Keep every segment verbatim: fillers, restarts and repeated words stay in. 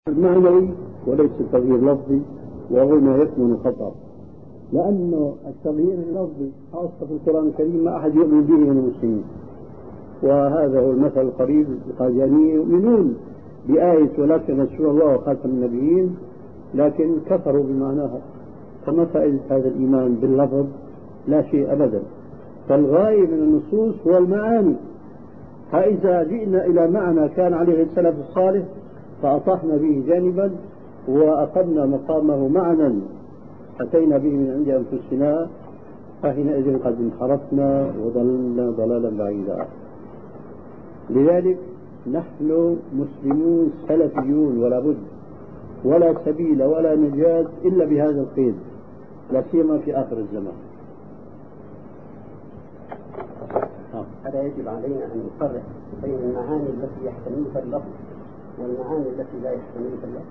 المعنوي وليس التغيير اللفظي، وهنا يكمن الخطأ، لأنه التغيير اللفظي خاصة في القرآن الكريم ما أحد يؤمن به من المسلمين، وهذا هو المثل القريب. القاديانيين يؤمنون بآية ولكن رسول الله وخاتم النبيين، لكن كفروا بمعناها. فما فائدة هذا الإيمان باللفظ؟ لا شيء أبدا. فالغاية من النصوص هو المعاني. فإذا جئنا إلى معنى كان عليه السلف الصالح فأطحنا به جانبا وأخذنا مقامه معنى أتينا به من عند أنفسنا، فحينئذ قد انحرفنا وضللنا ضلالا بعيدا. لذلك نحن مسلمون سلفيون ولا بد، ولا سبيل ولا نجاة إلا بهذا القيد، لا سيما في آخر الزمان. هذا يجب علينا أن نفرق بين المعاني التي يحتملها اللفظ والمعاني التي لا يحتملها اللفظ.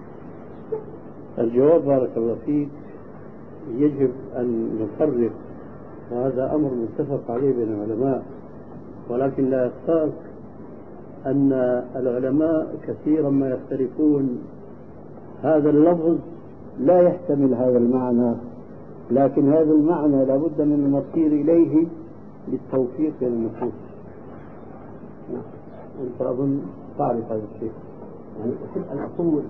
الجواب بارك الله فيك، يجب أن نفرق، وهذا أمر متفق عليه بين العلماء، ولكن لا يخفاك أن العلماء كثيرا ما يختلفون. هذا اللفظ لا يحتمل هذا المعنى، لكن هذا المعنى لابد من المصير إليه للتوفيق بين النصوص. نعم. أنت أظن تعرف هذا الشيء. يعني أحب أن أقول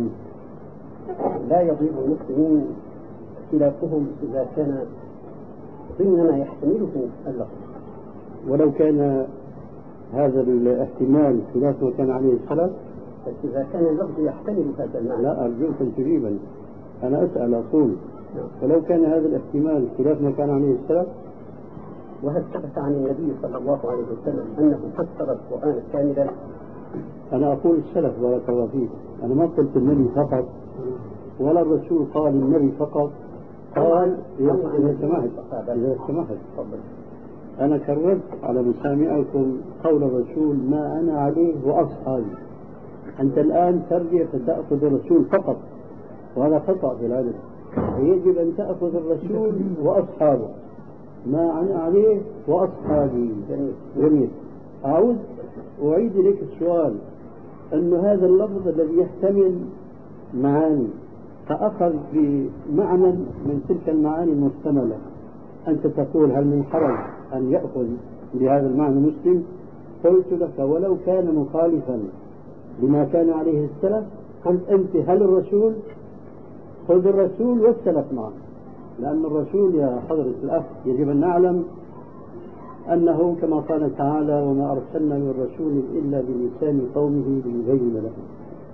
لا يضيع المسلمين خلافهم إذا كان ضمن ما يحتمله اللفظ، ولو كان هذا الاحتمال خلاف ما كان عليه السلف. إذا كان اللفظ يحتمل هذا المعنى. لا أرجوك أن تجيبني، أنا أسأل أقول ولو كان هذا الاحتمال خلاف ما كان عليه السلف. وهل ثبت عن النبي صلى الله عليه وسلم أنه فسر القرآن كاملا؟ أنا أقول السلف بارك الله فيك، أنا ما قلت النبي فقط، ولا الرسول قال النبي فقط، قال إذا سمحت إذا سمحت أنا كررت على مسامعكم قول الرسول ما أنا عليه وأصحابي. أنت الآن ترجع فتأخذ الرسول فقط، وهذا خطأ في العلم. يجب أن تأخذ الرسول وأصحابه، ما أنا عليه وأصحابي. جميل. أعود وأعيد إليك السؤال، أن هذا اللفظ الذي يحتمل معاني فأخذ بمعنى من تلك المعاني المحتملة، أنت تقول هل من حرج أن يأخذ بهذا المعنى مسلم؟ قلت لك ولو كان مخالفا لما كان عليه السلف، قلت أنت هل الرسول؟ خذ الرسول والسلف معه، لأن الرسول يا حضرة الأخ يجب أن نعلم أنه كما قال تعالى وما أرسلنا من رسول إلا بلسان قومه ليبين لهم.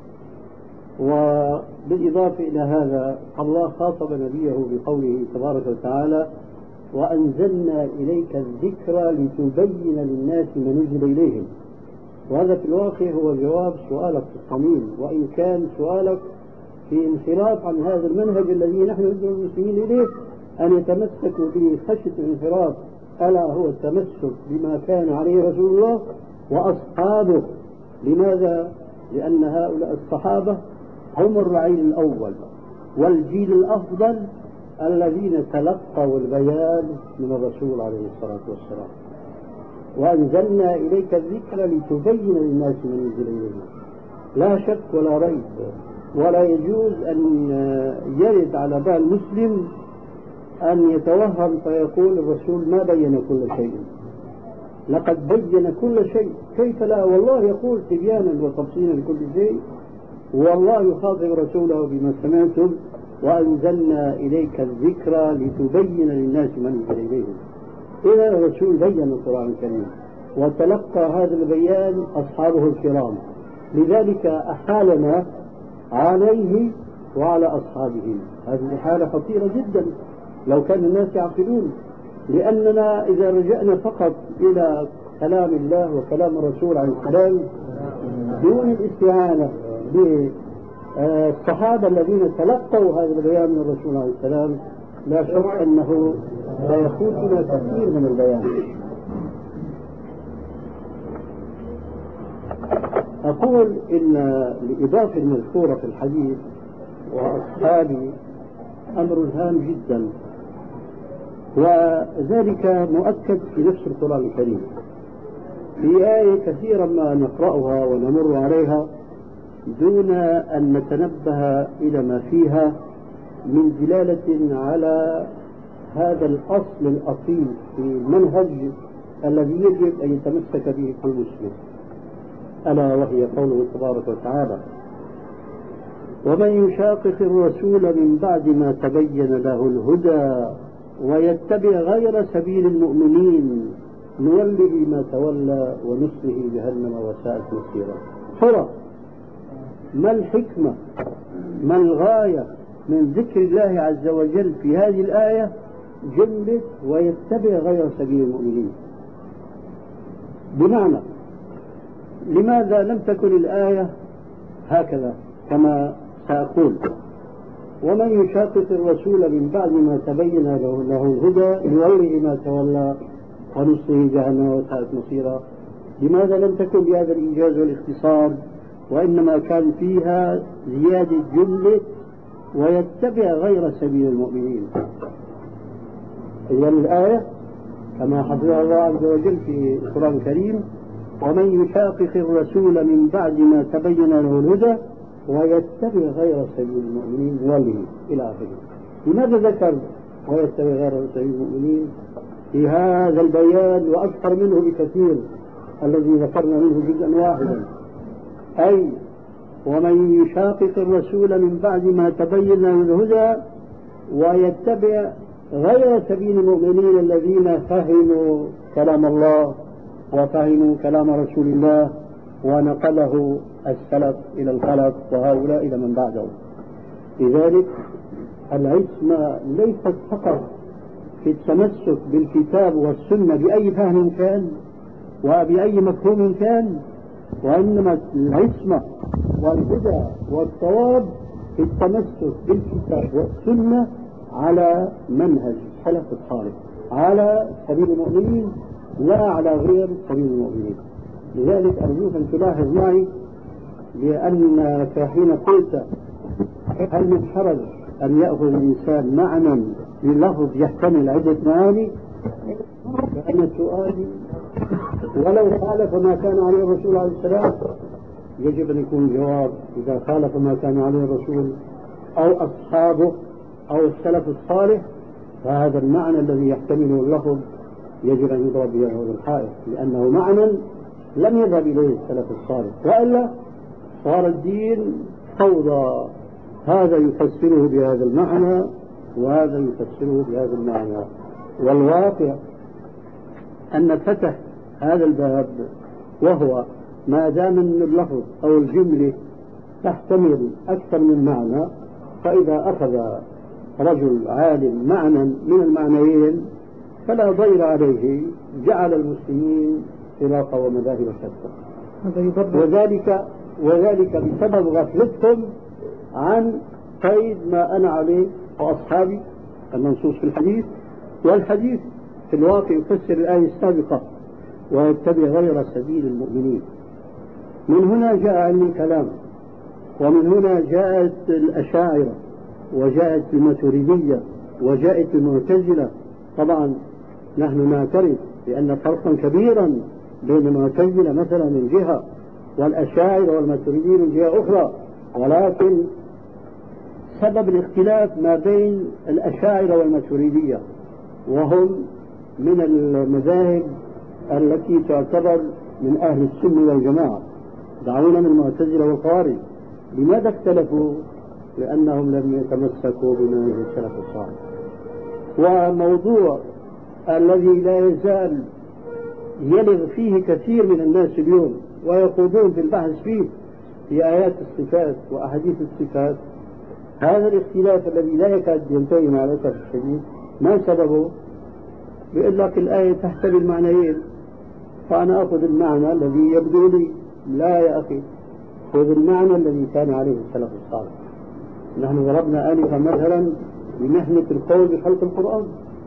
وبالإضافة إلى هذا الله خاطب نبيه بقوله تبارك وتعالى وأنزلنا إليك الذكر لتبين للناس ما نزل إليهم. وهذا في الواقع هو جواب سؤالك الصميم، وإن كان سؤالك في انحراف عن هذا المنهج الذي نحن ندعو المسلمين إليه أن يتمسكوا به خشية الانحراف، ألا هو التمسك بما كان عليه رسول الله وأصحابه. لماذا؟ لأن هؤلاء الصحابة هم الرعيل الأول والجيل الأفضل الذين تلقوا البيان من الرسول عليه الصلاة والسلام. وأنزلنا إليك الذكر لتبين للناس ما نزل إليهم. لا شك ولا ريب، ولا يجوز أن يرد على بال مسلم أن يتوهم فيقول الرسول ما بين كل شيء. لقد بين كل شيء، كيف لا؟ والله يقول تبيانا وتفصيلا لكل شيء، والله يخاطب رسوله بما سمعتم وأنزلنا إليك الذكر لتبين للناس ما نزل إليهم. إذا الرسول بين القرآن الكريم وتلقى هذا البيان أصحابه الكرام، لذلك أحالنا عليه وعلى أصحابه. هذه حالة خطيرة جدا لو كان الناس يعقلون، لأننا إذا رجعنا فقط إلى كلام الله وكلام الرسول عليه السلام دون الاستعانة بالصحابة الذين تلقوا هذا البيان من الرسول عليه السلام، لا شك أنه سيفوتنا كثير من البيان. أقول إن الإضافة المذكورة في الحديث وأصحابي أمر هام جدا، وذلك مؤكد في نفس القرآن الكريم. في آية كثيرا ما نقرأها ونمر عليها دون أن نتنبه إلى ما فيها من دلالة على هذا الأصل الأصيل في المنهج الذي يجب أن يتمسك به كل مسلم، ألا وهي قوله تبارك وتعالى: ومن يشاقق الرسول من بعد ما تبين له الهدى ويتبع غير سبيل المؤمنين نوله ما تولى ونصله جهنم وساءت مصيرا. ترى ما الحكمة، ما الغاية من ذكر الله عز وجل في هذه الآية جملة ويتبع غير سبيل المؤمنين؟ بمعنى لماذا لم تكن الآية هكذا كما سأقول: ومن يشاقق الرسول من بعد ما تبين له, له الهدى نوله ما تولى ونصله جهنم وساءت مصيرا؟ لماذا لم تكن بهذا الإيجاز والاختصار، وإنما كان فيها زيادة جملة ويتبع غير سبيل المؤمنين؟ هي الآية كما حفظها الله عز وجل في القرآن الكريم: ومن يشاقق الرسول من بعد ما تبين له الهدى ويتبع غير سبيل المؤمنين نوله إلى آخره. لماذا ذكر ويتبع غير سبيل المؤمنين في هذا البيان وأكثر منه بكثير الذي ذكرنا منه جزءا واحدا؟ أي ومن يشاقق الرسول من بعد ما تبين له الهدى ويتبع غير سبيل المؤمنين الذين فهموا كلام الله وفهموا كلام رسول الله ونقله السلف إلى الخلف وهؤلاء إلى من بعدهم. لذلك العصمة ليست فقط في التمسك بالكتاب والسنة بأي فهم كان وبأي مفهوم كان، وإنما العصمة والهدى والصواب في التمسك بالكتاب والسنة على منهج السلف الصالح على سبيل المؤمنين لا على غير سبيل المؤمنين. لذلك أرجوك أن تلاحظ معي، لأنك حين قلت هل من حرج أن يأخذ الإنسان معنى لللفظ يحتمل عدة معاني، فأن سؤالي ولو خالف ما كان عليه الرسول عليه السلام يجب أن يكون الجواب إذا خالف ما كان عليه الرسول أو أصحابه أو السلف الصالح، فهذا المعنى الذي يحتمله اللفظ يجب أن يضرب به هذا الحائط، لأنه معنى لم يذهب إليه السلف الصالح، وإلا صار الدين فوضى، هذا يفسره بهذا المعنى وهذا يفسره بهذا المعنى. والواقع أن فتح هذا الباب، وهو ما دام أن اللفظ أو الجملة تحتمل أكثر من معنى، فإذا أخذ رجل عالم معنى من المعنيين فلا ضير عليه، جعل المسلمين فرقا ومذاهب شتى، وذلك وذلك بسبب غفلتهم عن قيد ما أنا عليه وأصحابي المنصوص في الحديث، والحديث في الواقع يفسر الآية السابقة: ويتبع غير سبيل المؤمنين. من هنا جاء علم الكلام، ومن هنا جاءت الأشاعرة، وجاءت الماتريدية، وجاءت المعتزلة. طبعا نحن نعترف بأن فرقا كبيرا بين المعتزلة مثلا من جهة والأشاعرة والماتريدية من جهة أخرى، ولكن سبب الاختلاف ما بين الأشاعرة والماتريدية، وهم من المذاهب التي تعتبر من أهل السنة والجماعة، دعونا من المعتزلة والخوارج. لماذا اختلفوا؟ لأنهم لم يتمسكوا بمنهج السلف الصالح. وموضوع الذي لا يزال يلغ فيه كثير من الناس اليوم ويخوضون في البحث فيه في آيات الصفات وأحاديث الصفات، هذا الاختلاف الذي لا يكاد ينتهي مع الأسف الشديد. ما سببه؟ بيقول لك الآية تحتمل معنيين، فأنا أخذ المعنى الذي يبدو لي. لا يا أخي، خذ المعنى الذي كان عليه السلف الصالح. نحن ضربنا آنفا مثلا بمحنة القول بخلق القرآن،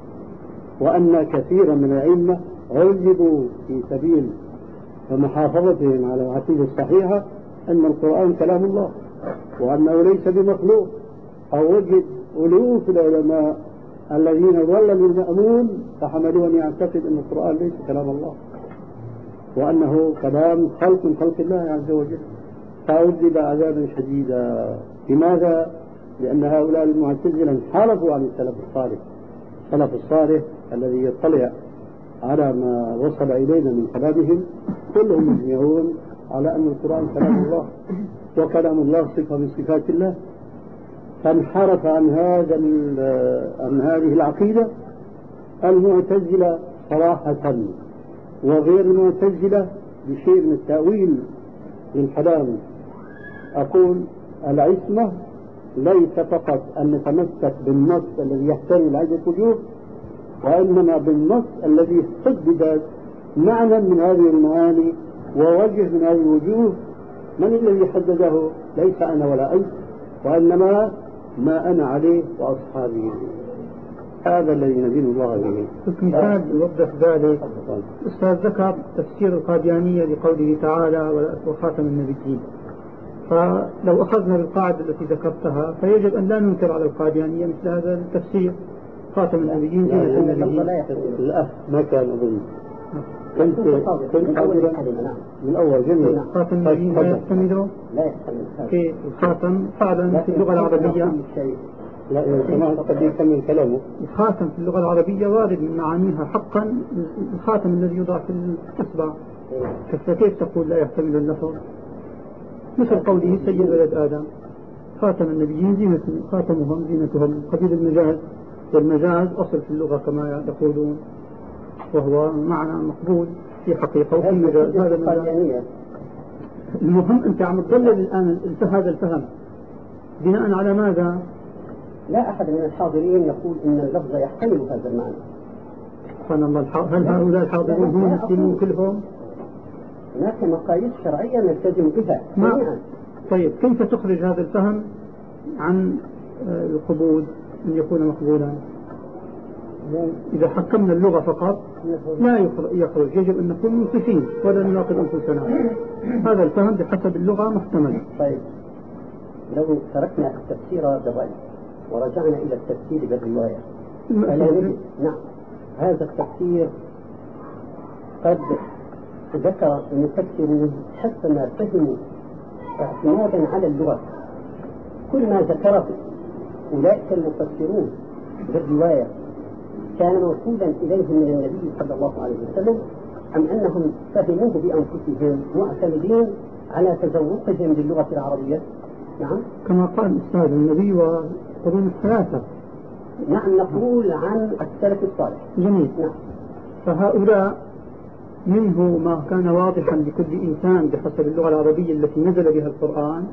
وأن كثيرا من الأئمة عذبوا في سبيل ومحافظتهم على العقيدة الصحيحة أن القرآن كلام الله وأنه ليس بمخلوق، أو وجد ألوف العلماء الذين ظلوا المأمون فحملوا أن يعتقد أن القرآن ليس كلام الله وأنه كلام خلق من خلق الله عز وجل. فعذب عذابا شديدا. لماذا؟ لأن هؤلاء المعتزلة انحرفوا عن السلف الصالح. السلف الصالح الذي يطلع على ما وصل إلينا من كلامهم كلهم مجمعون على أن القرآن كلام الله وكلام الله صفة من صفات الله، فانحرف عن هذا عن هذه العقيدة المعتزلة صراحة، وغير المعتزلة بشيء من التأويل للكلام. أقول العصمة ليس فقط أن نتمسك بالنص الذي يحتمل عدة وجوه، وإنما بالنص الذي حدد معنى من هذه المعاني ووجه من هذه الوجوه. من الذي حدده؟ ليس أنا ولا أنت، وإنما ما أنا عليه وأصحابي. هذا الذي ندين الله به. مثال يوضح ذلك. الأستاذ ذكر تفسير القاديانية لقوله تعالى وخاتم النبيين، فلو أخذنا بالقاعدة التي ذكرتها فيجب أن لا ننكر على القاديانية مثل هذا التفسير. خاتم النبيين زينة النبيين. لا ما كان أظن كنت كنت حاضرا من أول جملة. خاتم النبيين لا يحتمله في الخاتم فعلا في اللغة العربية. لا إذا سمعت قد يكمل كلامه. الخاتم في اللغة العربية وارد من معانيها حقا الخاتم الذي يوضع في الإصبع، كيف تقول لا يحتمل اللفظ؟ مثل قوله سيد ولد آدم. خاتم النبيين زينة خاتمهم زينتهم قبيل المجاز، والمجاز أصل في اللغة كما يقولون، وهو معنى مقبول في حقيقة وفي مجاز. هذا مجاز. المهم أنت عم تضلل الآن هذا الفهم بناء على ماذا؟ لا أحد من الحاضرين يقول إن اللفظ يحتمل هذا المعنى. سبحان الله. هل هؤلاء الحاضرون هم المسلمون كلهم؟ هناك مقاييس شرعية نلتزم بها جميعا. طيب كيف تخرج هذا الفهم عن القبول أن يكون مقبولا؟ إذا حكمنا اللغة فقط لا يخرج، يجب أن نكون منصفين ولا نناقض أنفسنا. هذا الفهم بحسب اللغة محتمل. طيب لو تركنا التفسير بالرأي ورجعنا إلى التفسير بالرواية فلا نجد. نعم هذا التفسير قد ذكر المفسرون حتى ما فهموا اعتمادا على اللغة كل ما ذكره أولئك المفسرون بالرواية كان موصولا إليهم من النبي صلى الله عليه وسلم، أم أنهم فهموه بأنفسهم معتمدين على تذوقهم للغة العربية؟ نعم كما قال الأستاذ النبي وقرون الثلاثة. نعم نقول عن السلف الصالح. جميل. نعم. فهؤلاء منه ما كان واضحا لكل إنسان بحسب اللغة العربية التي نزل بها القرآن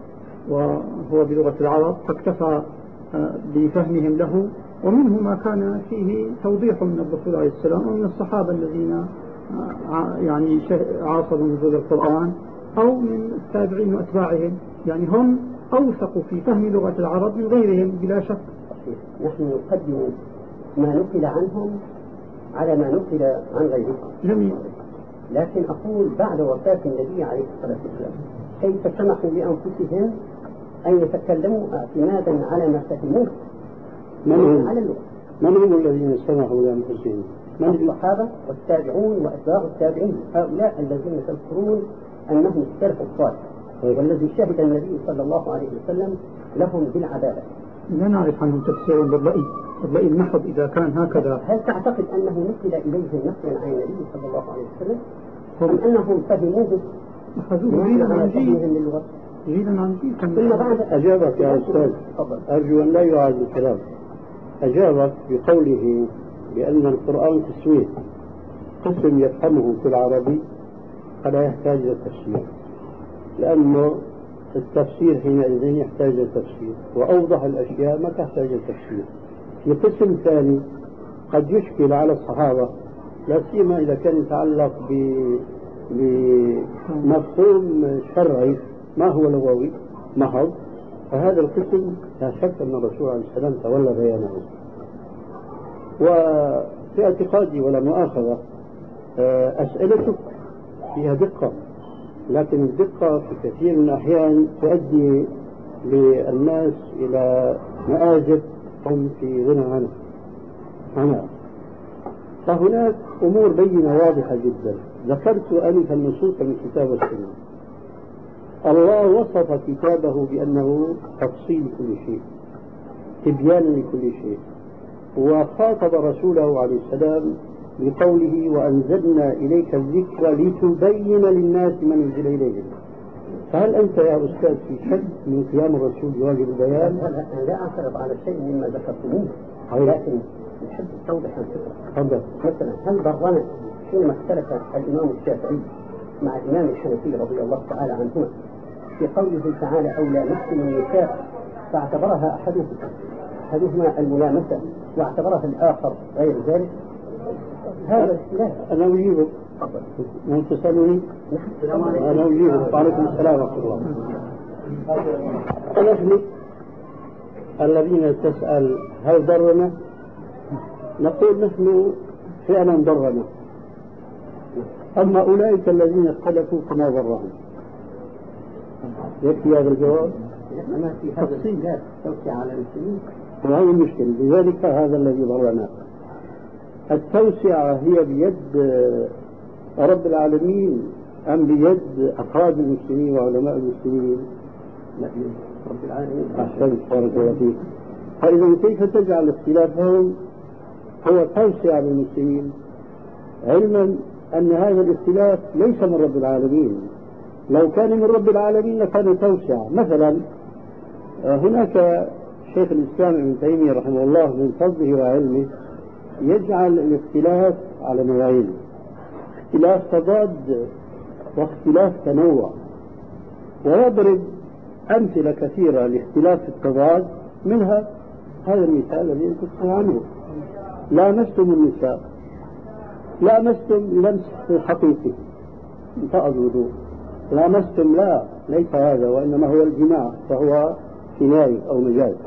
وهو بلغة العرب فاكتفى بفهمهم له، ومنه ما كان فيه توضيح من الرسول عليه السلام ومن الصحابة الذين يعني عاصروا نزول القرآن أو من التابعين وأتباعهم، يعني هم أوثقوا في فهم لغة العرب من غيرهم بلا شك. نحن نقدم ما نقل عنهم على ما نقل عن غيرهم. جميل. لكن أقول بعد وفاة النبي عليه الصلاة والسلام كيف سمحوا لأنفسهم أن يتكلموا اعتمادا على ما فهموه من على اللغة؟ من هم الذين سمحوا لأنفسهم؟ من الصحابة والتابعون وأتباع التابعين، هؤلاء الذين تذكرون أنهم السلف الصالح والذي شهد النبي صلى الله عليه وسلم لهم بالعدالة. لا نعرف عنهم تفسير بالرأي الرأي المحض إذا كان هكذا. هل تعتقد أنه نقل إليهم نقلا عن النبي صلى الله عليه وسلم أم أنهم فهموه أخذوه جيلا عن جيل جيلا عن جيل؟ ثم بعد أجابك يا أستاذ، أرجو أن لا يعاد الكلام. أجابك بقوله بأن القرآن قسمين، قسم يفهمه في العربي فلا يحتاج إلى تفسير، لأنه التفسير حينئذ يحتاج إلى تفسير، وأوضح الأشياء ما تحتاج إلى تفسير. في قسم ثاني قد يشكل على الصحابة، لا سيما إذا كان يتعلق بمفهوم شرعي ما هو لغوي محض، فهذا القسم لا شك أن الرسول عليه السلام تولى بيانه. وفي اعتقادي ولا مؤاخذة أسئلتك فيها دقة، لكن الدقة في كثير من الأحيان تؤدي للناس إلى مآزق هم في غنى عنه عنها. فهناك أمور بينة واضحة جدا. ذكرت أنف النصوص من الكتاب والسنة. الله وصف كتابه بأنه تفصيل كل شيء، تبيان لكل شيء، وخاطب رسوله عليه السلام بقوله وأنزلنا إليك الذكر لتبين للناس ما نزل إليهم. فهل أنت يا أستاذ في شك من قيام الرسول بواجب البيان؟ أنا لا أعترض على شيء مما ذكرتموه، لكن نحب توضح الفكرة. مثلا هل ضرنا حينما اختلف الإمام الشافعي مع الإمام الحنفي رضي الله تعالى عنهما في قوله تعالى أو لامستم النساء فاعتبرها أحدهما أحدهما الملامسة واعتبرها الآخر غير ذلك؟ هذا لا. أنا أجيبك. مو تسألوني؟ أنا أجيبك. وعليكم السلام ورحمة الله. نحن الذين تسأل هل ضرنا؟ نقول نحن فعلا ضرنا، أما أولئك الذين اختلفوا فما ضرهم. يكفي هذا الجواب؟ ما في هذا الخلاف توسع على المسلمين، وهذه المشكلة. لذلك هذا الذي ضرنا. التوسعة هي بيد رب العالمين أم بيد أفراد المسلمين وعلماء المسلمين؟ لا، رب العالمين. أحسنت بارك الله فيك. فإذا كيف تجعل اختلافهم هو توسعة للمسلمين، علما أن هذا الاختلاف ليس من رب العالمين؟ لو كان من رب العالمين لكان توسعة. مثلا هناك شيخ الإسلام ابن تيمية رحمه الله من فضله وعلمه يجعل الاختلاف على نوعين: اختلاف تضاد واختلاف تنوع، ويضرب أمثلة كثيرة لاختلاف التضاد، منها هذا المثال الذي تذكر عنه: لامستم النساء، لامستم لمس حقيقي انتقض الوضوء، لامستم لا ليس هذا، وإنما هو الجماع فهو كناية أو مجاز.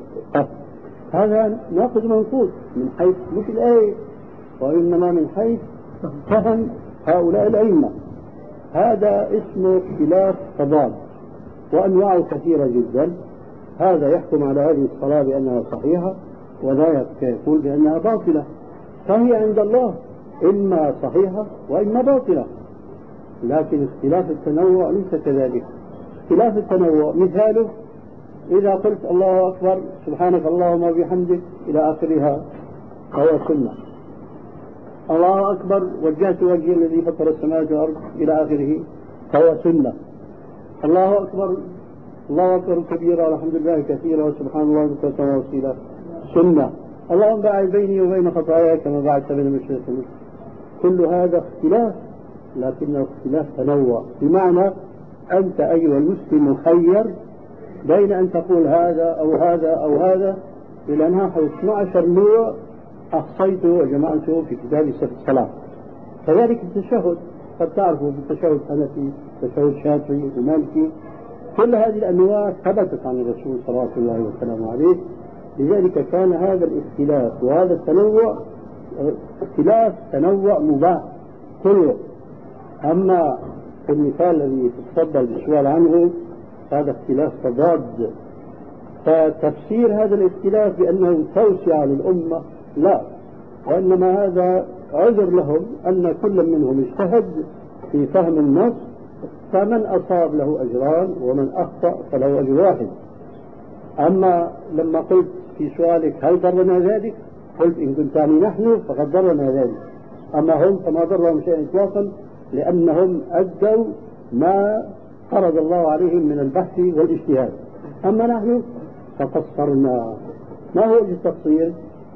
هذا ناقض منقوض من حيث مش الآية، وإنما من حيث فهم هؤلاء الأئمة. هذا اسمه اختلاف تضاد، وأنواعه كثيرة جدا. هذا يحكم على هذه الصلاة بأنها صحيحة، وذاك يقول بأنها باطلة، فهي عند الله إما صحيحة وإما باطلة. لكن اختلاف التنوع ليس كذلك. اختلاف التنوع مثاله إذا قلت الله أكبر سبحانك اللهم وبحمدك إلى آخرها فهو سنة. الله أكبر وجهت وجهي الذي فطر السماوات والأرض إلى آخره فهو سنة. الله أكبر الله أكبر كبيرا والحمد لله كثيرا وسبحان الله بكرة وأصيلا سنة. اللهم باعد بيني وبين خطاياي كما باعدت بين المشرق والمغرب. كل هذا اختلاف، لكنه اختلاف تنوع، بمعنى أنت أيها المسلم مخير بين أن تقول هذا أو هذا أو هذا إلى نحو اثني عشر نوع أحصيته وجمعته في كتاب صفة الصلاة. كذلك التشهد، قد تعرفوا بالتشهد الحنفي، التشهد الشافعي المالكي، كل هذه الأنواع ثبتت عن الرسول صلى الله عليه وسلم عليه. لذلك كان هذا الاختلاف وهذا التنوع اختلاف تنوع مباح كله. أما المثال الذي تتفضل بالسؤال عنه هذا اختلاف تضاد، فتفسير هذا الاختلاف بأنه توسع للأمة لا، وإنما هذا عذر لهم أن كل منهم اجتهد في فهم النص، فمن أصاب له أجران ومن أخطأ فله أجر واحد. أما لما قلت في سؤالك هل ضرنا ذلك، قلت إن كنت تعني نحن فقد ضرنا ذلك، أما هم فما ضرهم شيئا إطلاقا، لأنهم أدوا ما فرض الله عليهم من البحث والاجتهاد. أما نحن فقصرنا. ما هو التقصير؟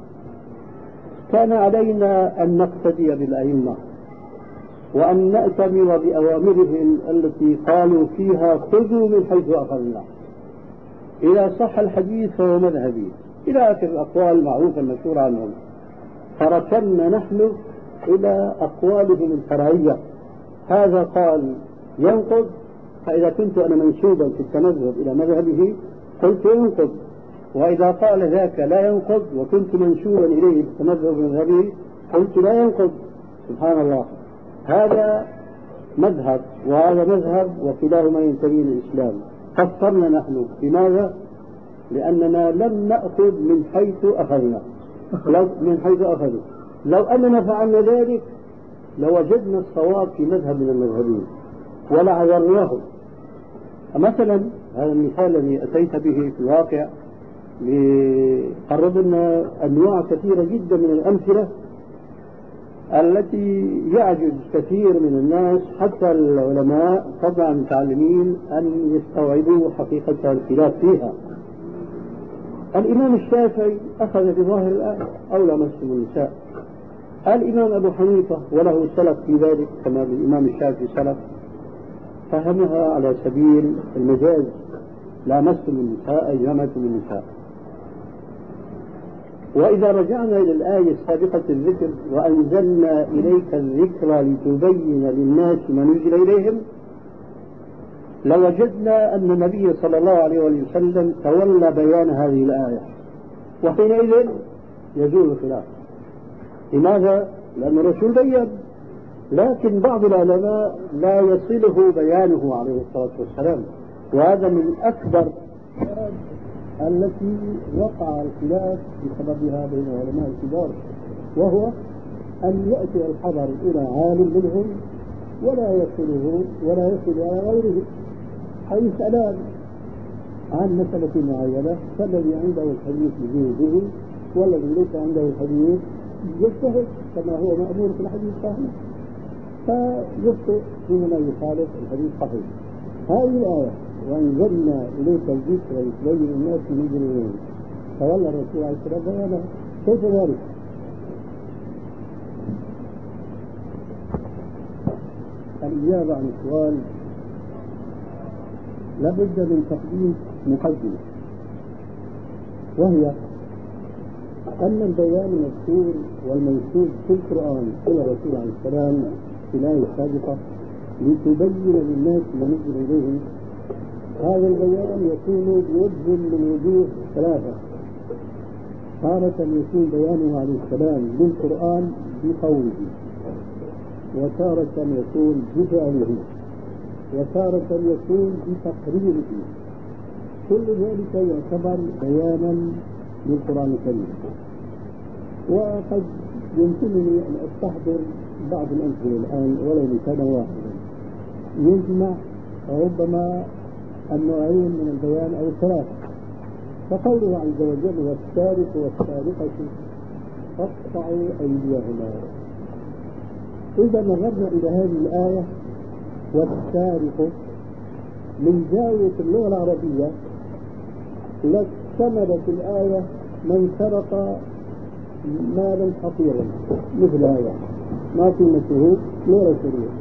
كان علينا أن نقتدي بالأئمة وأن نأتمر بأوامرهم التي قالوا فيها خذوا من حيث أخذنا. إذا صح الحديث فهو مذهبي إلى آخر الأقوال المعروفة المشهورة عنهم. فركنا نحن إلى أقوالهم الفرعية. هذا قال ينقض، فإذا كنت أنا منسوبا في التمذهب إلى مذهبه قلت ينقض، وإذا قال ذاك لا ينقض وكنت منسوبا إليه بالتمذهب بمذهبه قلت لا ينقض. سبحان الله، هذا مذهب وهذا مذهب وكلاهما ينتمي للإسلام. قصرنا نحن. لماذا؟ لأننا لم نأخذ من حيث أخذنا، لو من حيث أخذوا. لو أننا فعلنا ذلك لوجدنا الصواب في مذهب من المذهبين ولعذرناهم. مثلا هذا المثال الذي أتيت به في الواقع قرب لنا أنواع كثيرة جدا من الأمثلة التي يعجز كثير من الناس حتى العلماء طبعا المتعلمين أن يستوعبوا حقيقة الخلاف فيها. الإمام الشافعي أخذ بظاهر الآية أو لمسهم النساء. الإمام أبو حنيفة وله سلف في ذلك كما الإمام الشافعي سلف فهمها على سبيل المجاز لامستم النساء أي لمستم النساء. وإذا رجعنا إلى الآية السابقة الذكر وأنزلنا إليك الذكر لتبين للناس ما نزل إليهم لوجدنا أن النبي صلى الله عليه وسلم تولى بيان هذه الآية وحينئذ يزول الخلاف. لماذا؟ لأن الرسول بيّن، لكن بعض العلماء لا يصله بيانه عليه الصلاة والسلام، وهذا من أكبر التي وقع الخلاف بسببها بين العلماء الكبار، وهو أن يأتي الخبر إلى عالم منهم ولا يصله ولا يصل إلى غيره، فيسألان عن مسألة معينة فالذي عنده الحديث يجيب به والذي ليس عنده الحديث يجتهد كما هو مأمور في الحديث الصحيح فيخطئ حينما يخالف الحديث الصحيح. هذه الآية وأنزلنا إليك الذكر لتبين الناس ما نزل إليهم تولى الرسول عليه الصلاة والسلام كيف ذلك؟ الإجابة عن السؤال لابد من تقديم مقدمة، وهي أن البيان المذكور والمنسوب في القرآن إلى الرسول عليه السلام في الآية السابقة لتبين للناس ما نزل إليهم، هذا البيان يكون بوجه من وجوه ثلاثة. تارة يكون بيانه عليه السلام للقرآن بقوله، وتارة يكون بفعله، وتارة يكون بتقريره. كل ذلك يعتبر بيانا للقرآن الكريم. وقد يمكنني أن أستحضر بعض الأمثلة الآن ولو مثالا واحدا يجمع ربما النوعين من البيان أو الثلاثة. فقوله عز وجل والسارق والسارقة فاقطعوا أيديهما. إذا نظرنا إلى هذه الآية والسارق من زاوية اللغة العربية لاشتملت الآية من سرق مالا خطيرا مثل هذا ما قيمته لغة شريعة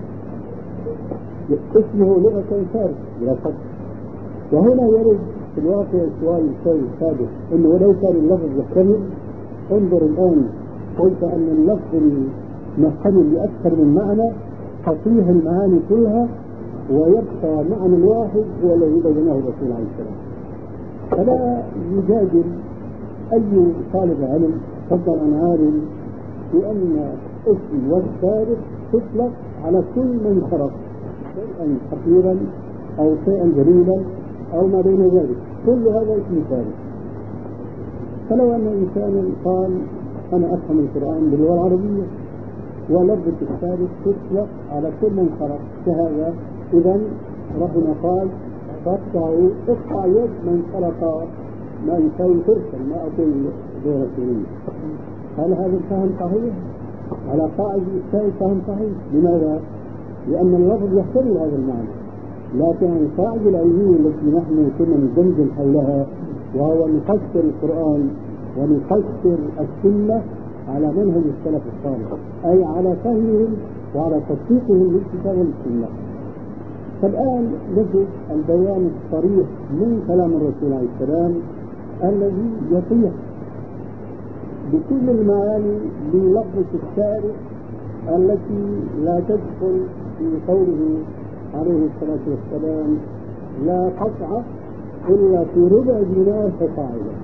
اسمه لغة سارق بلا شك. وهنا يرد في الواقع سؤال الشيء السابق انه ولو كان اللفظ يحتمل، انظر الان قلت ان اللفظ محتمل لاكثر من معنى تصيح المعاني كلها ويبقى معنى واحد هو الذي بينه الرسول عليه السلام. فلا يجادل اي طالب علم فضلا عن عالم بان اسم والسارق تطلق على كل من سرق شيئا خطيرا او شيئا جليلا أو ما بين ذلك، كل هذا اسم سارق. فلو أن إنسانا قال أنا أفهم القرآن باللغة العربية ولفظة السارق تطلق على كل من سرق كهذا، إذا ربنا قال فاقطعوا اقطع يد من سرق ما يساوي فرسا، ما أقول غير سورية. هل هذا الفهم صحيح؟ على قاعدة السائل فهم صحيح. لماذا؟ لأن اللفظ يحتمل هذا المعنى، لكن القاعدة العلمية التي نحن كنا نجمجم حولها وهو نفسر القرآن ونفسر السنة على منهج السلف الصالح، أي على فهمهم وعلى تطبيقهم للكتاب والسنة. فالآن نجد البيان الصريح من كلام الرسول عليه السلام الذي يصيح بكل المعاني للفظة السارق التي لا تدخل في قوله عليه الصلاة والسلام لا قطع إلا في ربع دينار فصاعدا.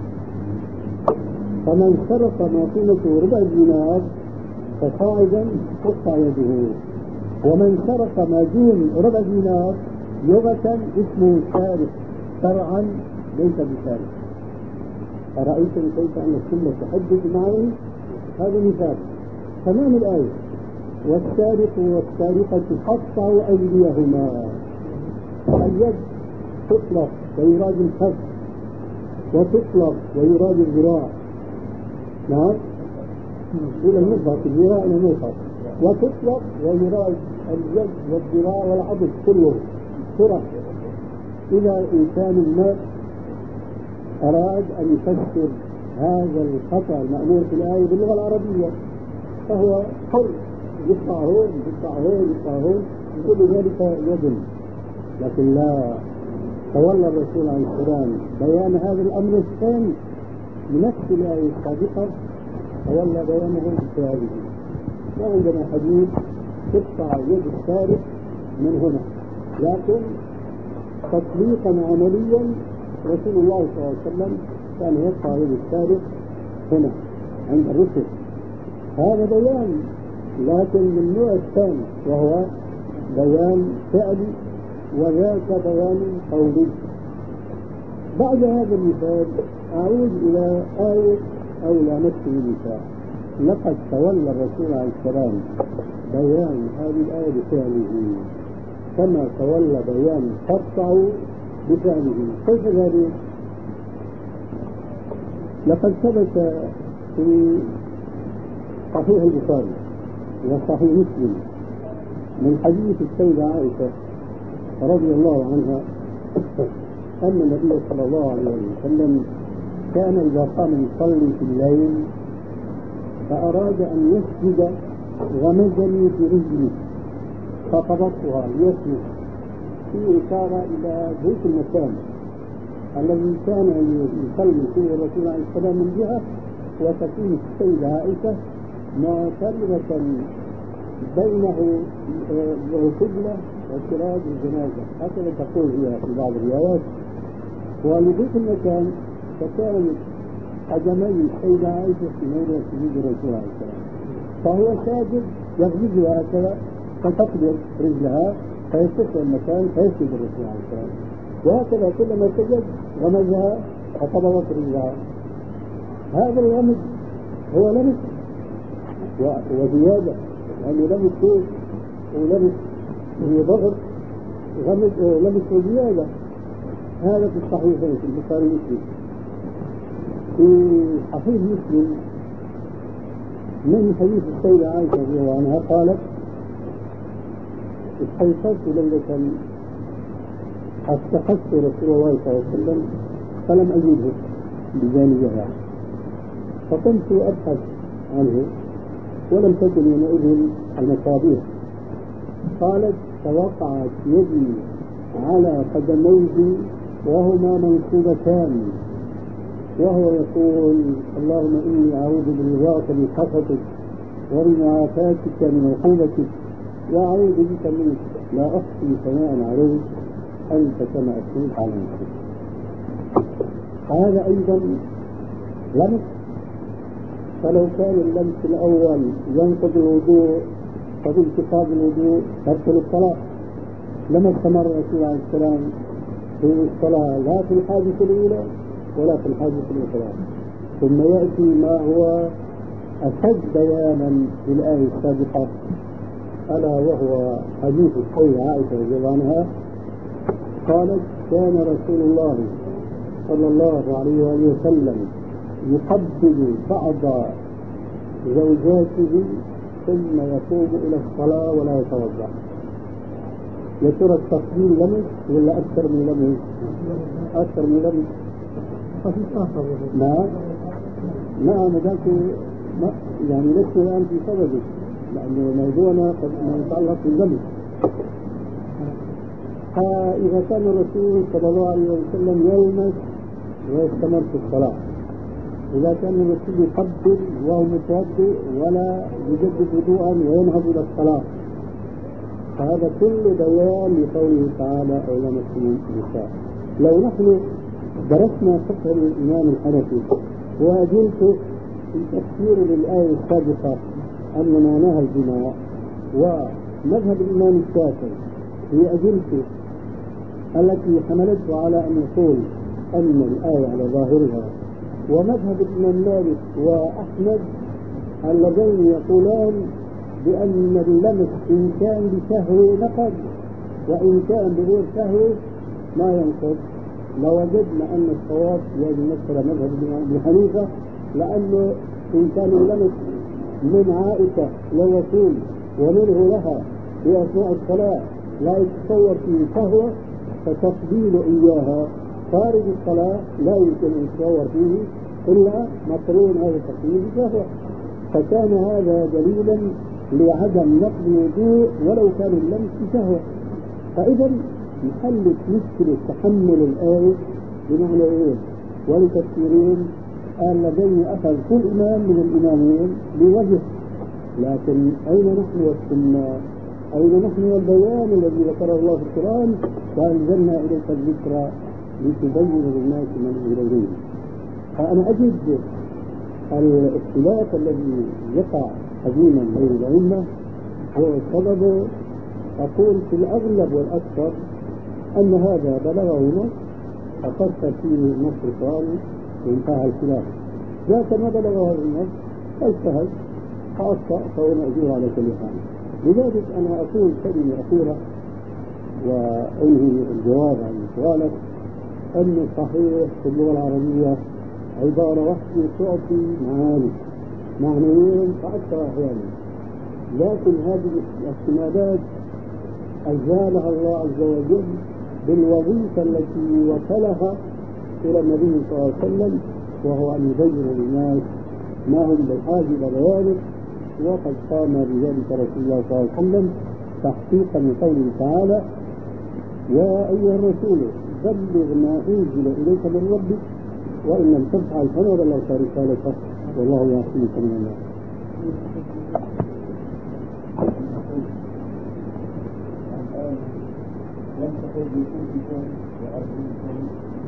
فمن سرق ما قيمته ربع دينار فصاعدا قطع يده، ومن سرق ما دون ربع دينار لغة اسمه سارق، شرعا ليس بسارق. أرأيتم كيف أن السنة تحدث معه؟ هذا مثال تمام الآية والسارق والسارقة فاقطعوا أيديهما. اليد تطلق ويراد الكف، وتطلق ويراد الذراع. نعم، إلى المفرق الذراع إلى المفرق، وتطلق ويراد اليد والذراع والعضد كله فرق. إذا إنسان ما أراد أن يفسر هذا الخطأ المأمور في الآية باللغة العربية فهو حر، يقطع هون يقطع هون يقطع هون، كل ذلك يد. لكن لا، تولى الرسول عليه السلام بيان هذا الأمر الثاني بنفس الآية السابقة، تولى بيانه بفعله. ما عندنا حديث تقطع يد السارق من هنا، لكن تطبيقا عمليا رسول الله صلى الله عليه وسلم كان يقطع يد السارق هنا عند الرسل. هذا بيان لكن من النوع الثاني، وهو بيان فعلي، وذاك بيان قولي. بعد هذا المثال أعود إلى آية أو لامسه النساء. لقد تولى الرسول عليه السلام بيان هذه الآية بفعله كما تولى بيان قطعوا بفعله. كيف ذلك؟ لقد ثبت في صحيح البخاري وصحيح مسلم من حديث السيدة عائشة رضي الله عنها أن النبي صلى الله عليه وسلم كان إذا قام يصلي في الليل فأراد أن يسجد غمزني في رجلي فقبضتها ليسجد، في إشارة إلى ذلك المكان الذي كان يصلي فيه الرسول عليه السلام من جهة، وتكون السيدة عائشة معترضة بينه والقبلة وسراج الجنازة، هكذا تقول هي في بعض الروايات. ولذلك المكان فكان قدمي السيدة عائشة في موضع سجود الرسول عليه السلام، فهو ساجد يغمزها هكذا فتقبل رجلها فيستقبل المكان فيسجد الرسول عليه السلام، وهكذا كلما سجد غمزها فقبضت رجلها. هذا الغمز هو لمس وزيادة، لأنه لمس فوق ولمس في ظهر، غمز لمس وزيادة. هذا في الصحيحين في البخاري ومسلم. في صحيح مسلم من حديث السيدة عائشة رضي الله عنها قالت: استيقظت ليلة استقصت رسول الله صلى الله عليه وسلم فلم أجده بجانبها، فقمت أبحث عنه ولم تكن يومئذ المصابيح. قالت: فوقعت يدي على قدميه وهما منصوبتان وهو يقول: اللهم إني أعوذ برضاك من سخطك وبمعافاتك من عقوبتك وأعوذ بك منك لا أخفي ثناء عليك أنت كما أثنيت على نفسك. هذا أيضا لمس، فلو كان اللمس الأول ينقض الوضوء فبانتقاض الوضوء تبطل الصلاة لما استمر الرسول عليه السلام في الصلاة لا في الحادثة الأولى ولا في الحادثة الأخرى. ثم يأتي ما هو أشد بيانا في الآية السابقة، ألا وهو حديث السيدة عائشة رضي الله عنها قالت: كان رسول الله صلى الله عليه وسلم يقبل بعض زوجاته ثم يقوم إلى الصلاة ولا يتوضأ. يا ترى التقبيل لمس ولا أكثر من لمس؟ أكثر من لمس. نعم نعم ذاك يعني لست الآن في سببه، لأن موضوعنا قد يتعلق باللمس. فإذا كان الرسول صلى الله عليه وسلم يلمس ويستمر في الصلاة، إذا كان الرسول يقبل وهو متوضئ ولا يجدد وضوءا وينهض إلى الصلاة، فهذا كل بيان لقوله تعالى: أو لمس النساء. لو نحن درسنا فقه الإمام الحنفي وأجلت التفسير للآية السابقة أن معناها الجماع، ومذهب الإمام الشافعي في أجلته التي حملته على أن يقول أن الآية على ظاهرها، ومذهب الإمام مالك وأحمد اللذين يقولان بأن اللمس إن كان بشهوة نقض وإن كان بغير سهو ما ينقض. لوجدنا أن الصواب يجب نذكر مذهب ابن حنيفة، لأنه إن كان اللمس من عائشة للرسول ومنه لها في أثناء الصلاة لا يتصور فيه فهو، فتقبيل إياها خارج الصلاة لا يمكن أن يتصور فيه إلا مقرون هذا التقبيل بشهوة. فكان هذا دليلا لعدم نقض الوضوء ولو كان اللمس بشهوة. فإذا محلت مشكلة تحمل الآية بمعنى إيه؟ ولتفسيرين قال لدي أخذ كل إمام من الإمامين بوجه، لكن أين نحن والسنة؟ أين نحن والبيان الذي ذكره الله في القرآن؟ وأنزلنا إليك الذكر لتبين للناس ما نزل إليهم. فأنا أجد الاختلاف الذي يقع قديما بين الأئمة هو سبب، أقول في الأغلب والأكثر أن هذا بلغه نص ففسر فيه النص الثاني وانتهى الخلاف، ذاك ما بلغه النص فاجتهد فأخطأ فهو مأجور على كل حال. لذلك أنا أقول كلمة أخيرة وأنهي الجواب عن سؤالك، أن صحيح في اللغة العربية عبارة واحدة تعطي معاني معنيين فأكثر أحيانا، لكن هذه الاحتمالات أزالها الله عز وجل بالوظيفة التي وكلها إلى النبي صلى الله عليه وسلم، وهو أن يبين للناس ما هم بحاجة إلى بيانه، وقد قام بذلك رسول الله صلى الله عليه وسلم تحقيقا لقوله تعالى: يا أيها الرسول بلغ ما أنزل إليك من ربك وإن لم تفعل فما بلغت رسالته والله يعصمك من الناس. ينتقل بكلكم وأرضكم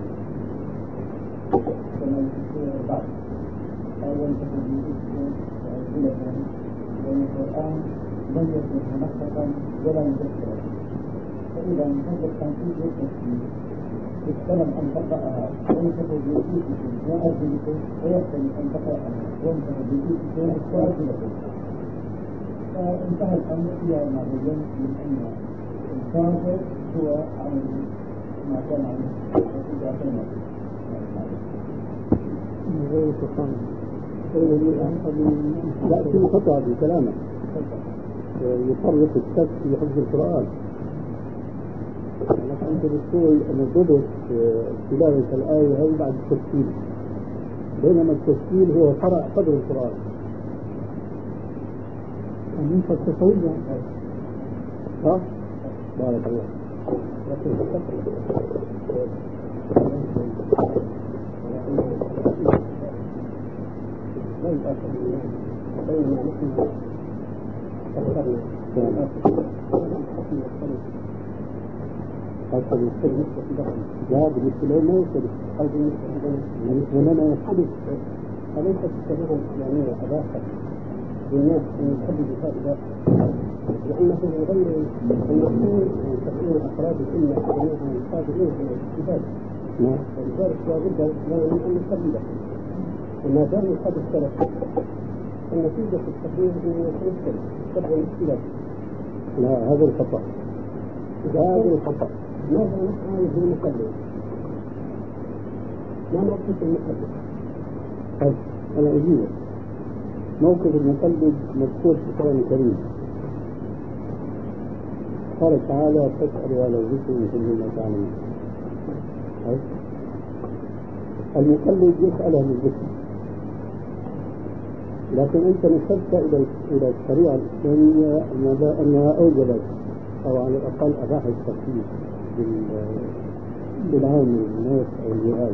كما يذكر البعض، أو ينتقل بكلكم وأرضكم، لأن القرآن لم يكن منطقا ولا مذكرا. فإذا هذا التنفيذ والتفسير يحتمل أن تقرأها وينتقل بكلكم وأرضكم، ويحتمل أن تقرأها وينتقل بكلكم وأرضكم. فانتهى الأمر فيها ما بين من أن الفاضل هو عمل ما كان عليه وإذا كان لا في خطأ في كلامه، يفرق الشك في حفظ القرآن. لكن أنت بتقول أن ضبط تلاوة الآية هي بعد التفسير، بينما التفسير هو قرأ قدر القرآن. من فلسفة ها؟ بارك الله. لا بالنسبة ما يختلف، بالنسبة لنا يختلف. أليست الشريعة الإسلامية أباحت للناس أن يحددوا هؤلاء، لأنه غير المقصود أن تكون أفراد الأمة جميعا قادرين على الاستفادة، ولذلك لا بد من أن نقلده، وما دام قد اختلف النتيجة في التقرير هي تمثل سبع مشكلات. لا هذا الخطأ، هذا الخطأ. ماذا نفعل بالمقلد؟ ما موقف المقلد؟ طيب أنا أجيبك. موقف المقلد مذكور في القرآن الكريم، قال تعالى: فاسألوا على الذكر من كل ما تعلمون. المقلد يسأل عن الذكر، لكن أنت نسبت إلى إلى الشريعة الإسلامية أنها أوجبت أو على الأقل أباحت التخفيف بالعام الناس أو الجهاد.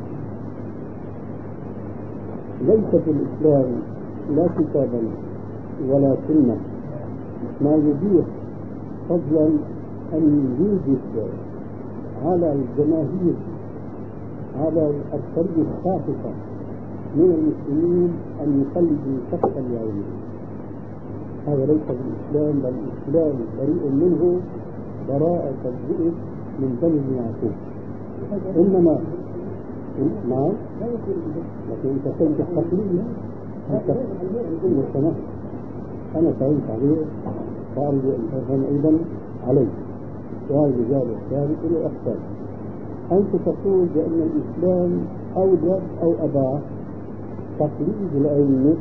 ليس في الإسلام لا كتابا ولا سنة ما يبيح فضلا أن يوجد على الجماهير، على الطريق الخاصة من المسلمين أن يقلدوا شخصا يعينه. هذا ليس في الإسلام، بل الإسلام بريء منه براءة الذئب من دم يعقوب. إنما نعم، لكن أنت كنت التقليد أنا فهمت عليه وأرجو أن تفهم أيضا عليه. سؤال الإجابة الثالث إلى أقسام. أنت تقول بأن الإسلام أوجب أو أباح تقليد الأئمة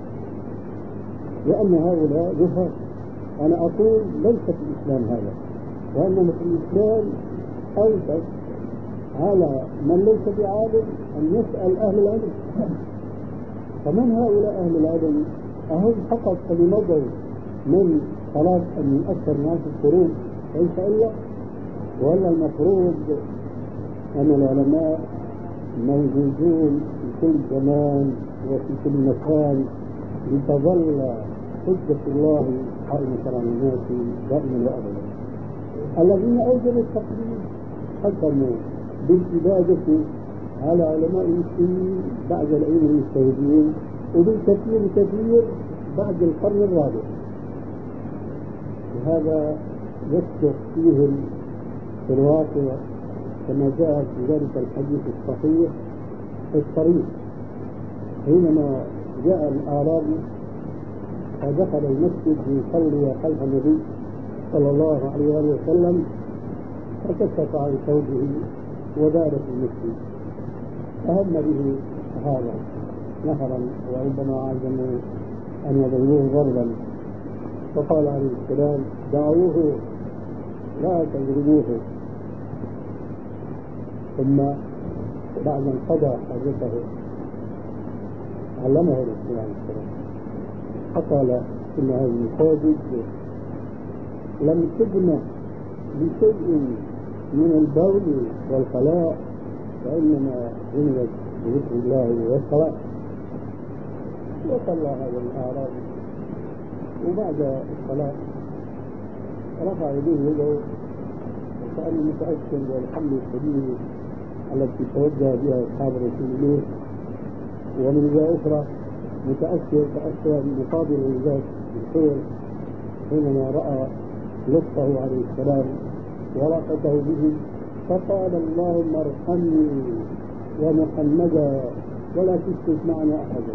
لأن هؤلاء جهال. أنا أقول ليس في الإسلام هذا، وإنما في الإسلام أوجب على من ليس بعالم أن يسأل أهل العلم. فمن هؤلاء أهل العلم؟ أهم فقط بنظر من خلاص أن يؤثر الناس الفروض ليس إلا، ولا المفروض أن العلماء موجودون في كل زمان وفي كل مكان لتظل حجة الله قائمة على الناس دائما وأبدا. الذين أوجبوا التقليد حكموا بالإبادة على علماء المسلمين بعد الأئمة المجتهدين، وبالكثير كثير بعد القرن الرابع. وهذا يصدق فيهم في الواقع كما جاء في ذلك الحديث الصحيح الصريح حينما جاء الأعرابي فدخل المسجد ليصلي خلف النبي صلى الله عليه وسلم، فكشف عن ثوبه ودار في المسجد، فهم به هذا نهرا وربما عزموا أن يضربوه ضربا، فقال عليه السلام: دعوه لا تضربوه. ثم بعد ان قضى حاجته علمه الرسول عليه السلام فقال: ان هذه المساجد لم تبنى بشيء من البول والخلاء، وانما بنيت بذكر الله والصلاه. وصلى هذا الاعرابي، وبعد الصلاه رفع يديه يده وكان متاثر بالحمل الشديد التي توجه بها اصحاب رسول الله، ومن جهه اخرى متاثر تاثرا بمقابل ذات الخير حينما راى لطفه عليه السلام ورأفته به، فقال: اللهم ارحمني ومحمدا ولا تشرك معنا احدا،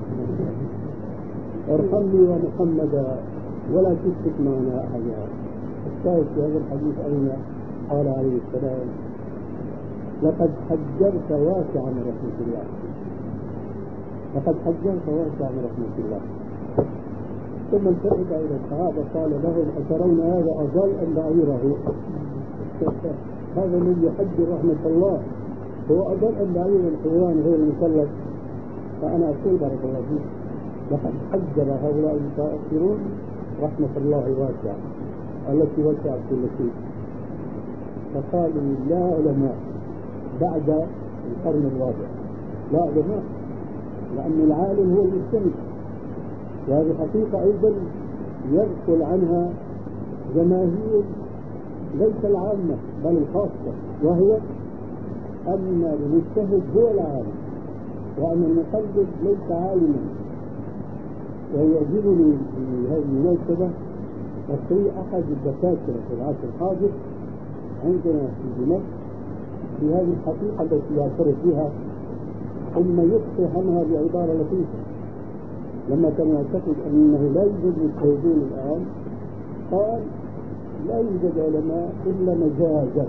ارحمني ومحمدا ولا تشرك معنا احدا. الشاهد في هذا الحديث أين قال عليه السلام: لقد حجرت واسعا من رحمة الله، لقد حجرت واسعا من رحمة الله. ثم التفت إلى الصحابة قال لهم: أترون هذا أضل أم بعيره؟ هذا الذي يحجر رحمة الله هو أضل أم بعير الحيوان غير المكلف؟ فأنا أقول بارك الله فيك لقد حجر هؤلاء المتأخرون رحمة الله الواسعة التي وسعت كل شيء. فقالوا: لا علماء بعد القرن الرابع، لا علماء، لأن العالم هو المجتهد، وهذه حقيقة أيضا يغفل عنها جماهير ليس العامة بل الخاصة، وهي أن المجتهد هو العالم وأن المقلد ليس عالما. ويعجبني في هذه المناسبة تقرير أحد الدكاترة في العصر الحاضر عندنا في دمشق في هذه الحقيقة التي يعترف بها، ثم يخفي عنها بعبارة لطيفة. لما كان يعتقد أنه لا يوجد مجتهدين الآن قال: لا يوجد علماء إلا مجازا.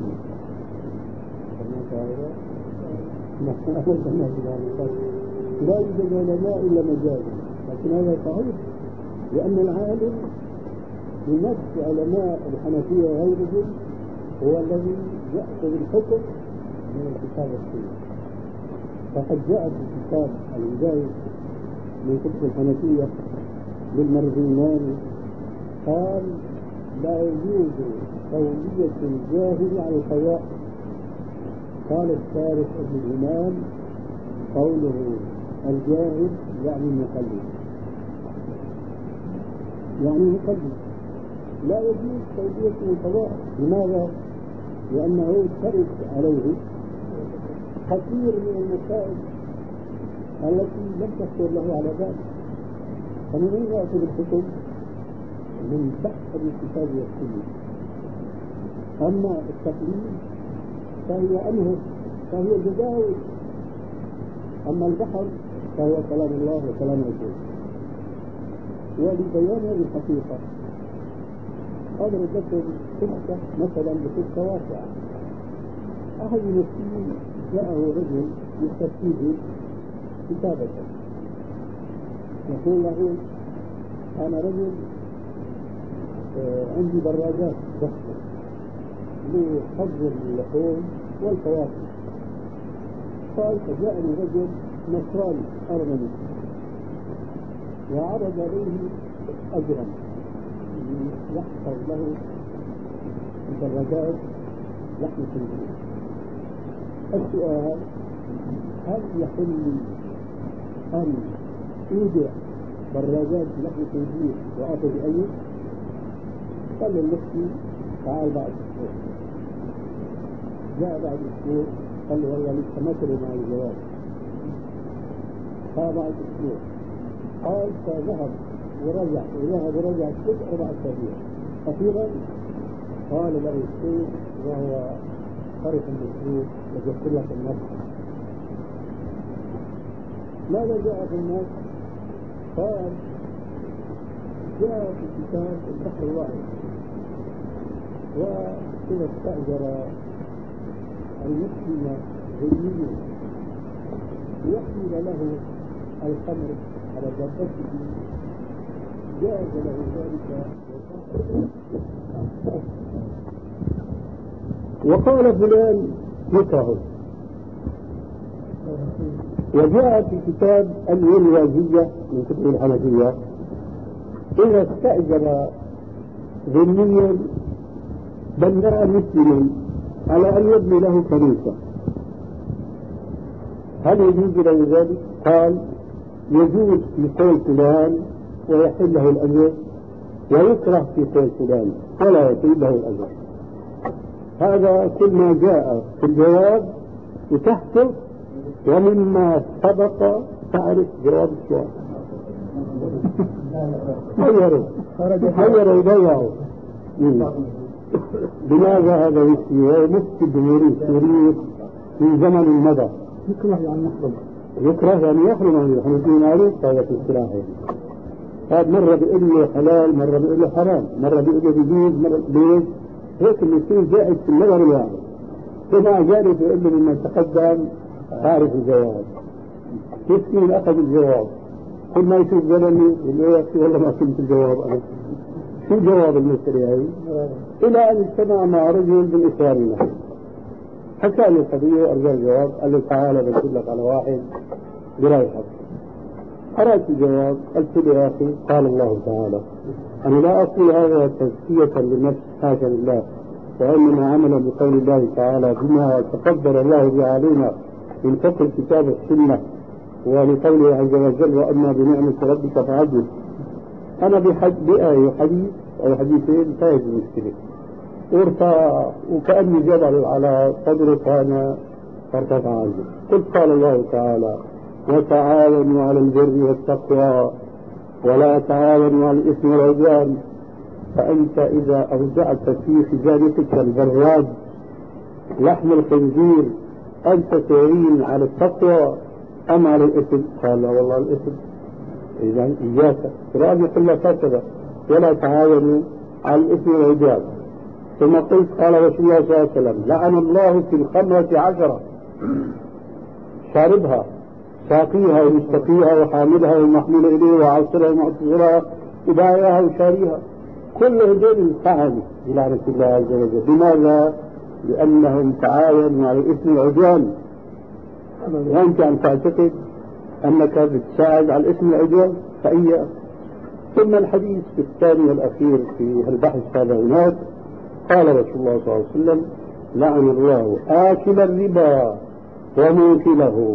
لا يوجد علماء إلا مجازا، لكن هذا صحيح، لأن العالم بنفس علماء الحنفية وغيرهم هو الذي يأخذ الحكم من الكتاب والسنة. فقد جاء في كتاب الهداية من كتب الحنفية للمرزيناني قال: لا يجوز قولية الجاهل على الخياء. قال الشارح ابن الإمام: قوله الجاهل يعني المقلد، يعني مقلد، لا يجوز توجيه القضاء. لماذا؟ لأنه ترد عليه كثير من المسائل التي لم تخطر له على ذلك. فمن أين يأخذ الحكم؟ من بحث الكتاب والسنة. أما التقليد فهي أنهر، فهي جداول. أما البحر فهو كلام الله وكلام رسوله. ولبيان هذه الحقيقة أضرب لكم قصة مثلا بقصة واقعة. أحد المسلمين جاءه رجل يستفتيه كتابة، يقول له أنا رجل آه عندي دراجات ضخمة لحظر اللحوم والفواكه. قال فجاءني رجل نصراني أرمني وعرض عليه أجرا يحفظ له دراجات لحم خنزير. السؤال: هل يحل أن أودع دراجات لحم خنزير وأعطي بأيه؟ قال للمفتي تعال بعد أسبوع. جاء بعد أسبوع قال له والله لسه ما ترى معي الجواب. قال بعد أسبوع. قال فذهب ورجع وذهب ورجع ست أربع أسابيع. أخيرا قال له الشيخ وهو خرف المسلوب وجدت لك النص. ماذا جاء في النص؟ قال جاء في كتاب البحر الواحد وإذا استأجر المسلم ذميا ليحمل له الخمر على دابته جاز له ذلك. وقال فلان يكره. وجاء في كتاب الولوازية من كتب الحنفية إذا استأجر ذميا بناء مسلما على أن يبني له كنيسة هل يجوز له ذلك؟ قال يجوز في قول فلان ويحل له الأجر، ويكره في قول فلان ولا يحل له الأجر. هذا كل ما جاء في الجواب وتحته ومما سبق تعرف جواب السؤال. غيروا غيروا ضيعوا. لماذا هذا يفتي ومفتي بمريض سوري من زمن مضى؟ يكره يعني يحرم. يكره يعني يحرم يعني يحرم معروف هذا في اصطلاحه. هذا مرة بيقول له حلال، مرة بيقول له حرام، مرة بيقول له بيجوز، مرة بيجوز. هيك اللي يصير زائد في النظر الواحد. فمع ذلك يقول له مما تقدم تعرف الجواب. يسكن أخذ الجواب. كل ما يشوف زلمي يقول له يا أخي والله ما كنت الجواب أنا. شو جواب المسألة هاي؟ إلى أن اجتمع مع رجل بالإصرار له. حكى له القضية وأرجع الجواب. قال له تعالى بدل لك على واحد برايحك. قرأت الجواب قلت له يا أخي قال الله تعالى أنا لا أقول هذا تزكية للنفس حاشا لله، وإنما عمل بقول الله تعالى بما تقدر الله به علينا من فقه الكتاب والسنة، ولقوله عز وجل وأما بنعمة ربك فعدل. أنا بحد بآية وحديث أو حديثين فايز المشكلة ارفع وكأني جبل على صدرك أنا فارتفع عنه. قلت قال الله تعالى وتعاونوا على البر والتقوى ولا تعاونوا على الإثم والعدوان. فأنت إذا أودعت في خزانتك البراد لحم الخنزير أنت تعين على التقوى أم على الإثم؟ قال والله الإثم. إذا إياك راجع كلها كذا ولا تعاونوا على الإثم والعدوان. ثم قلت قال رسول الله صلى الله عليه وسلم لعن الله في الخمرة عشرة: شاربها ساقيها ومستقيها وحاملها والمحمول إليه وعاصرها ومعتصرها وبايعها وشاريها، كل هذول انفعلوا بلعنة الله عز وجل. لماذا؟ لأنهم تعاونوا على الإثم والعدوان، وأنت أن تعتقد أنك بتساعد على الإثم والعدوان فإياك. ثم الحديث في الثاني والأخير في البحث هذا هناك قال رسول الله صلى الله عليه وسلم لعن الله آكل الربا وموكله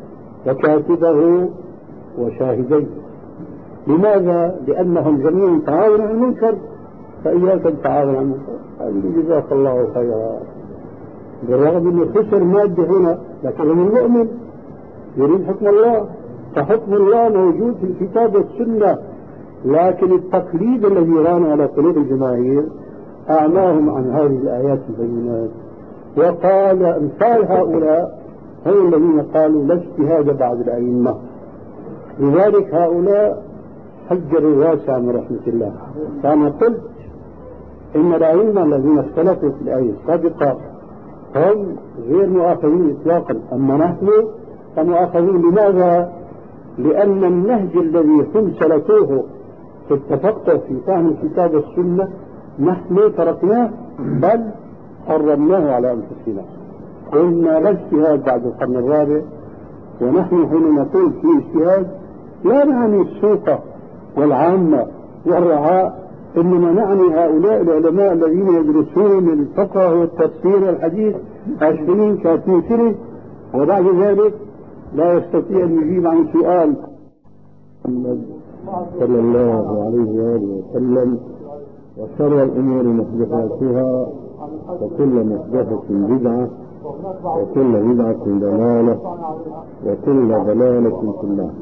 وكاتبه وشاهديه. لماذا؟ لأنهم جميعا تعاونوا على المنكر فإياك التعاون على المنكر. قال جزاك الله خيرا. بالرغم أنه خسر مادة هنا لكن من المؤمن يريد حكم الله، فحكم الله موجود في الكتاب والسنة، لكن التقليد الذي ران على قلوب الجماهير أعماهم عن هذه الآيات البينات. وقال أمثال هؤلاء هم الذين قالوا لا اجتهاد بعد الأئمة. لذلك هؤلاء حجروا واسع من رحمة الله. فأنا قلت إن الأئمة الذين اختلفوا في الآية السابقة هم غير مؤاخذين إطلاقا، أما نحن فمؤاخذين. لماذا؟ لأن النهج الذي هم سلكوه في التفقه في فهم الكتاب والسنة نحن تركناه، بل حرمناه على أنفسنا. قلنا لا اجتهاد بعد القرن الرابع. ونحن حين نقول في اجتهاد لا نعني السوق والعامة والرعاء، إنما نعني هؤلاء العلماء الذين يدرسون الفقه والتفسير والحديث عشرين ثلاثين سنة وبعد ذلك لا يستطيع أن يجيب عن سؤال. محمد صلى الله عليه وآله وسلم. وشر الأمور محدثاتها وكل محدثة بدعة وكل بدعة ضلالة وكل ضلالة في النار.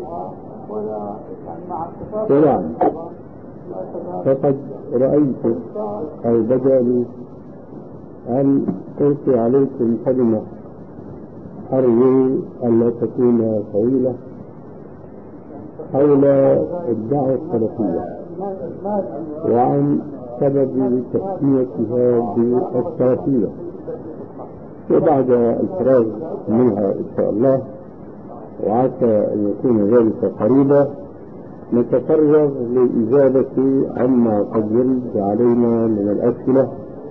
وبعد، فقد رأيت أو بدا لي أن ألقي عليكم كلمة أرجو ألا تكون طويلة حول الدعوة السلفية وعن سبب تسميتها بالسلفية، وبعد الفراغ منها إن شاء الله وعسى أن يكون ذلك قريبا نتفرغ للإجابة عما قد يرد علينا من الأسئلة،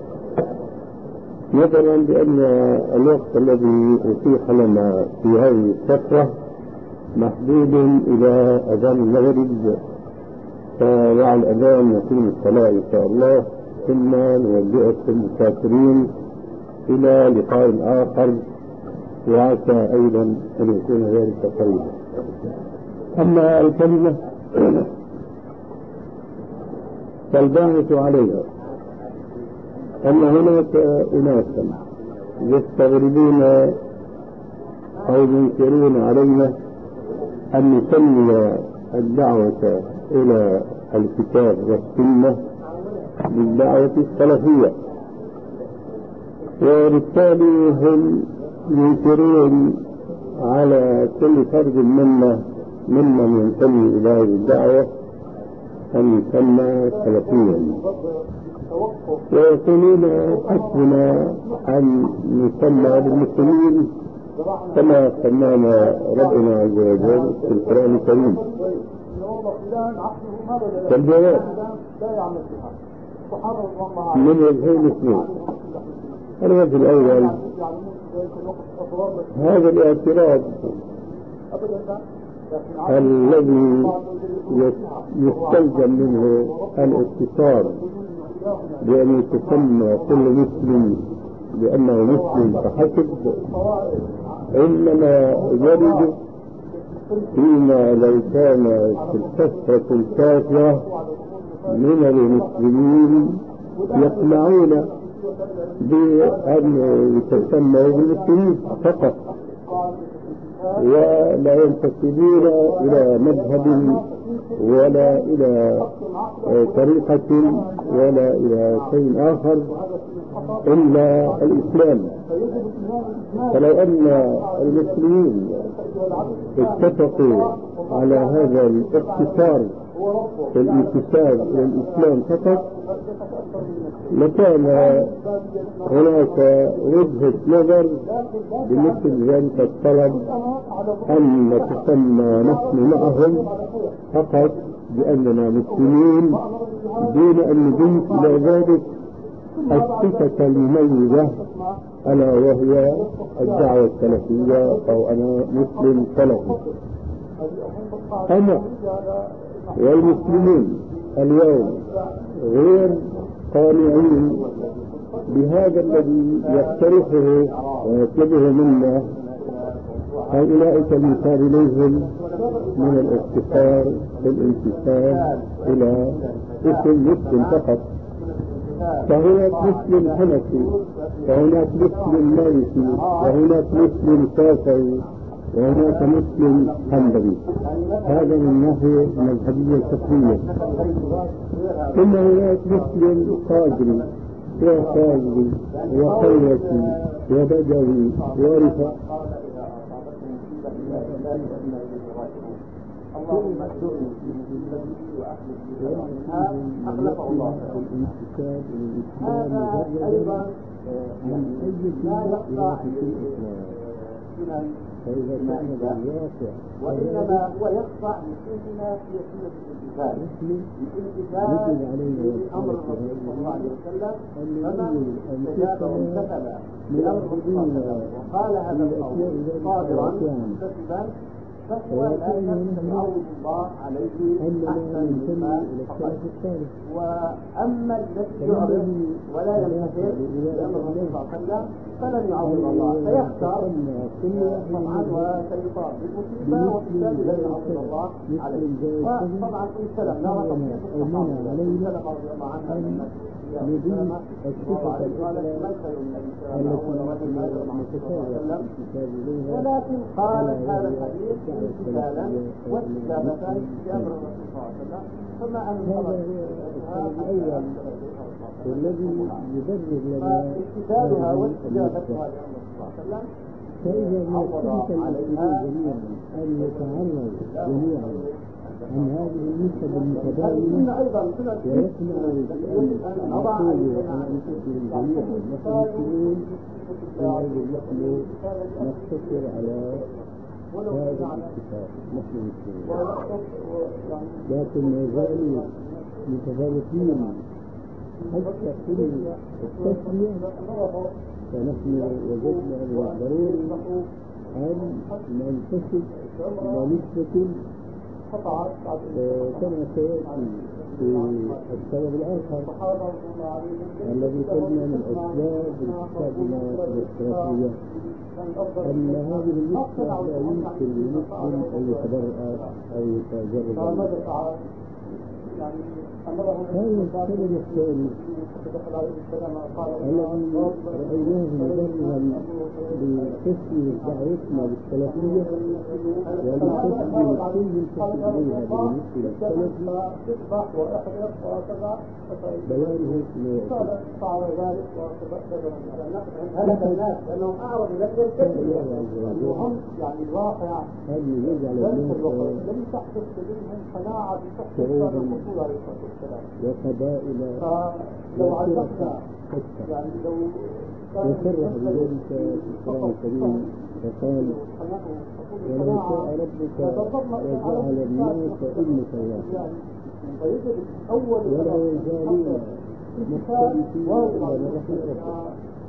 نظرا بأن الوقت الذي أتيح لنا في هذه الفترة محدود إلى أذان المغرب، فمع الأذان يقيم الصلاة إن شاء الله، ثم نودعكم مسافرين إلى لقاء آخر وعسى أيضا أن يكون ذلك قريبا. أما الكلمة فالباعث عليها أن هناك أناسا يستغربون أو ينكرون علينا أن نسمي الدعوة إلى الكتاب والسنة بالدعوة السلفية، وبالتالي هم ينكرون على كل فرد منا ممن ينتمي إلى هذه الدعوة أن يسمى سلفيا، ويقولون حسبنا أن نسمى بالمسلمين كما سمانا ربنا عز وجل في القرآن الكريم. فالجواب من وجهين اثنين. الوجه الأول هذا الاعتراض الذي يستلزم منه الاتصال بأن يتسمى كل مسلم بأنه مسلم فحسب، إنما يرد فيما لو كان في الكثرة الكافية من المسلمين يقنعون بأن يتسموا بالمسلمين فقط ولا ينتسبون إلى مذهب ولا إلى طريقة ولا إلى شيء آخر إلا الإسلام. فلو أن المسلمين اتفقوا على هذا الاختصار في الانتساب إلى الإسلام فقط لكان هناك وجهة نظر بمثل ذلك الطلب أن نتسمى نحن معهم فقط بأننا مسلمين دون أن نضيف إلى ذلك الصفة المميزة ألا وهي الدعوة السلفية أو أنا مسلم سلفي. أنا والمسلمين اليوم غير قانعين بهذا الذي يقترحه ويطلبه منا هؤلاء المثال إليهم من الاختصار في الانتساب إلى اسم مسلم فقط. فهناك مسلم حنفي وهناك مسلم مالكي وهناك مسلم شافعي وهناك مسلم حنبلي، هذا من ناحية المذهبية الفقهية. ثم هناك مسلم قادري وقادري وخيرتي وبدوي ورفا. اللهم اجرني في مصيبتي واخلف لي خيرا منها اخلفه الله خيرا. هذا ايضا لا يخضع للسنن، وانما هو يخضع لسنه في سنه الامتثال، الامتثال لامر الرسول صلى الله عليه وسلم. فمن استجاب وامتثل بامر الرسول صلى الله عليه وسلم وقال هذا القول صابرا محتسبا فهو لا يعوض الله عليه احسن مما فقد. واما الذي يعرض ولا يمتثل بامر الرسول صلى الله عليه وسلم فلن يعوض الله، سيخسر طبعا وسيصاب بالمصيبه وبالتالي لن يعوض الله عليه. وطبعا ام سلمة نرى تفصيل الصحابه، ام سلمة رضي الله عنها لما سلمة قال ما الخير من ابي سلمة اول رجل هاجر مع الرسول صلى الله عليه وسلم، ولكن قالت هذا الحديث امتثالا واستجابه بامر الرسول صلى الله عليه وسلم، فما ان الأول والذي يبرر لنا امتثالها واستجابتها لامر الرسول صلى الله عليه وسلم فإذا نتفق جميعا أن يتعرض جميعا عن هذه النسب المتباينة ويسمع أن نضع علينا أنفسهم جميعا نحن مسلمون حينئذ نحن نقتصر على هذا الاتفاق نحن مسلمون، لكن ما زالوا متفاوتين حتى كل التسمية، فنحن وجدنا من الضروري أن ننتسب ونثبت كما سيأتي في السبب الآخر الذي قلنا من أسباب انتسابنا للاشتراكية أن هذه النسبة لا يمكن لمسلم أن يتبرأ أو يتجرد. هذا السبب الثاني الذي رأيناه مبررا لتسمية دعوتنا بالسلفية ولتسمية كل ينتسب إليها بالنسبة للسلف بيانه هلك الناس لأنهم أعرضوا لم يلتزموا هم يعني الواقع أن يجعل الناس لم تحدث منهم قناعة بصحة هذا الرسول عليه الصلاة والسلام وقبائل لو عرفنا يعني لو وصرح بذلك في القرآن الكريم فقال ولو شاء ربك لجعل الناس أمة واحدة ولا يزالون مختلفين إلا من رحم ربك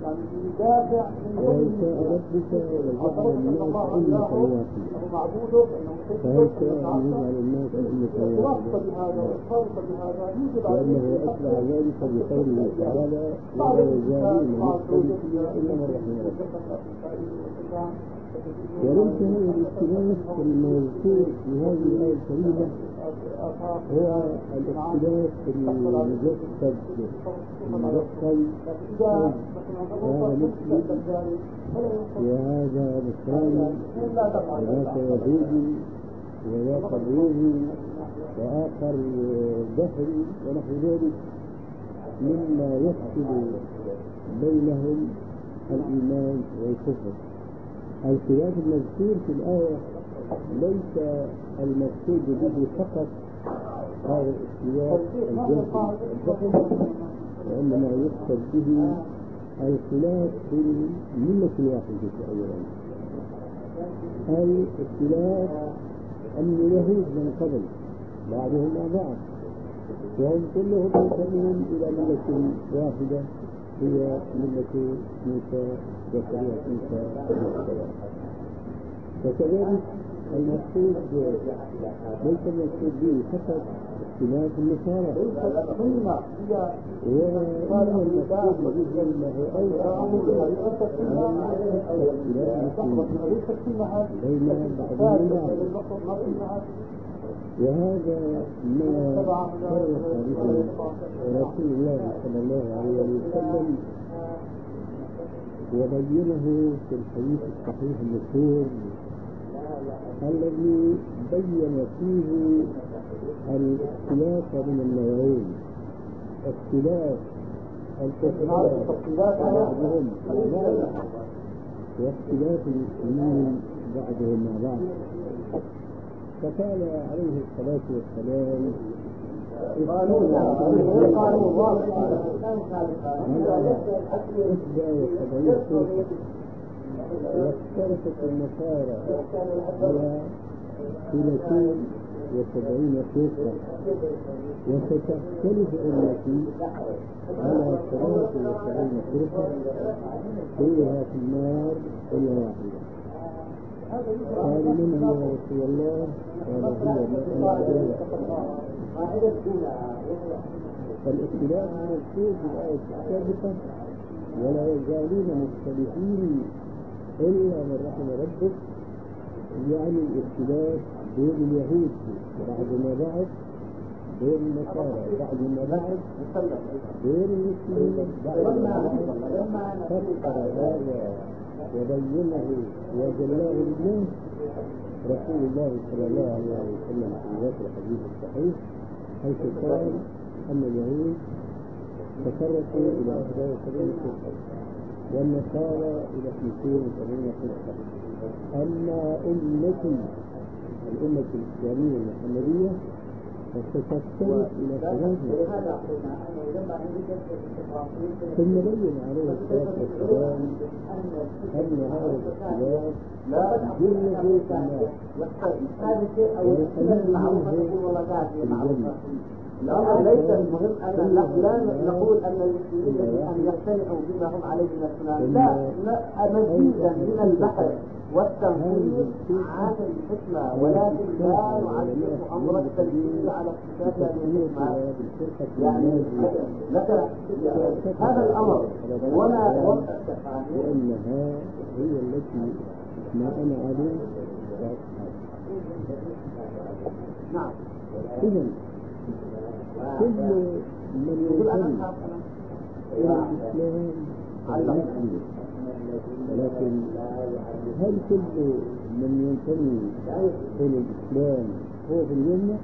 ولو شاء ربك لجعل الناس أمة واحدة فهل شاء أن يجعل الناس أمة واحدة لأنه أتبع ذلك بقوله تعالى ولا يزالون مختلفين إلا من رحم ربك. وليس هذا الاختلاف المذكور في هذه الآية الكريمة هو الاختلاف المجسد المجسد هذا مسلم وهذا نصراني وذاك يهودي وذاك الرومي وآخر بحري ونحو ذلك مما يفصل بينهم الإيمان والكفر. الخلاف المذكور في الآية ليس المقصود به فقط هذا الاختلاف الجزئي وإنما يقصد به الخلاف في الملة الواحدة أولا، أي اختلاف أن اليهود من قبل بعضهم مع بعض وهم كلهم ينتمون إلى ملة واحدة هي ملة موسى وشريعة موسى عليه السلام. وكذلك المقصود ليس المقصود به فقط اختلاف النصارى وإنما المقصود به أنه أوسع بين بعضهم وبعض. وهذا ما صرح به رسول الله صلى الله عليه وسلم وبينه في الحديث الصحيح المشهور الذي بين فيه الاختلاف من النوعين، اختلاف الكفار بعضهم مع بعض واختلاف المسلمين بعضهم مع بعض. فقال عليه الصلاة والسلام قانون قانون واضح على إحدى وسبعين فرقة، واختلفت النصارى على ثلاثين وسبعين فرقة، وستختلف أمتي على ثلاث وسبعين فرقة كلها في النار إلا واحدة. قالوا من هي يا رسول الله؟ قال هي ما أنا فالاختلاف مذكور في الآية السابقة، ولا يزالون مختلفين إلا من رحم ربك، يعني الاختلاف بين اليهود بعضنا بعض، بين النصارى بعضنا بعض، بين المسلمين بعضنا بعض. فسر هذا وبينه وجلاه لله رسول الله صلى الله عليه وسلم في ذات الحديث الصحيح، حيث قال أن اليهود تفرقوا إلى إحدى وسبعين فرقة والنصارى إلى اثنتين وسبعين فرقة. أما أمتي الأمة الإسلامية المحمدية فستختلف إلى ثلاثة. ثم بين عليه الصلاة والسلام أن هذا الاختلاف جل في الناس والقليل منه في الجنة. الأمر ليس المهم أن لا نقول أن المسلمين يجب أن يقتنعوا بما هم عليه من السنن، لا، مزيدا من البحث والتنقيب عن الحكمة، ولكن لا نعلم أمر التنقيب على اكتشاف هذه الحكمة. يعني مثلا هذا الأمر وما وقت لأنها هي التي ما أنا عليه نعم. إذن كل من ينتمي إلى الإسلام المسلم، ولكن هل كل من ينتمي إلى الإسلام هو في الجنة؟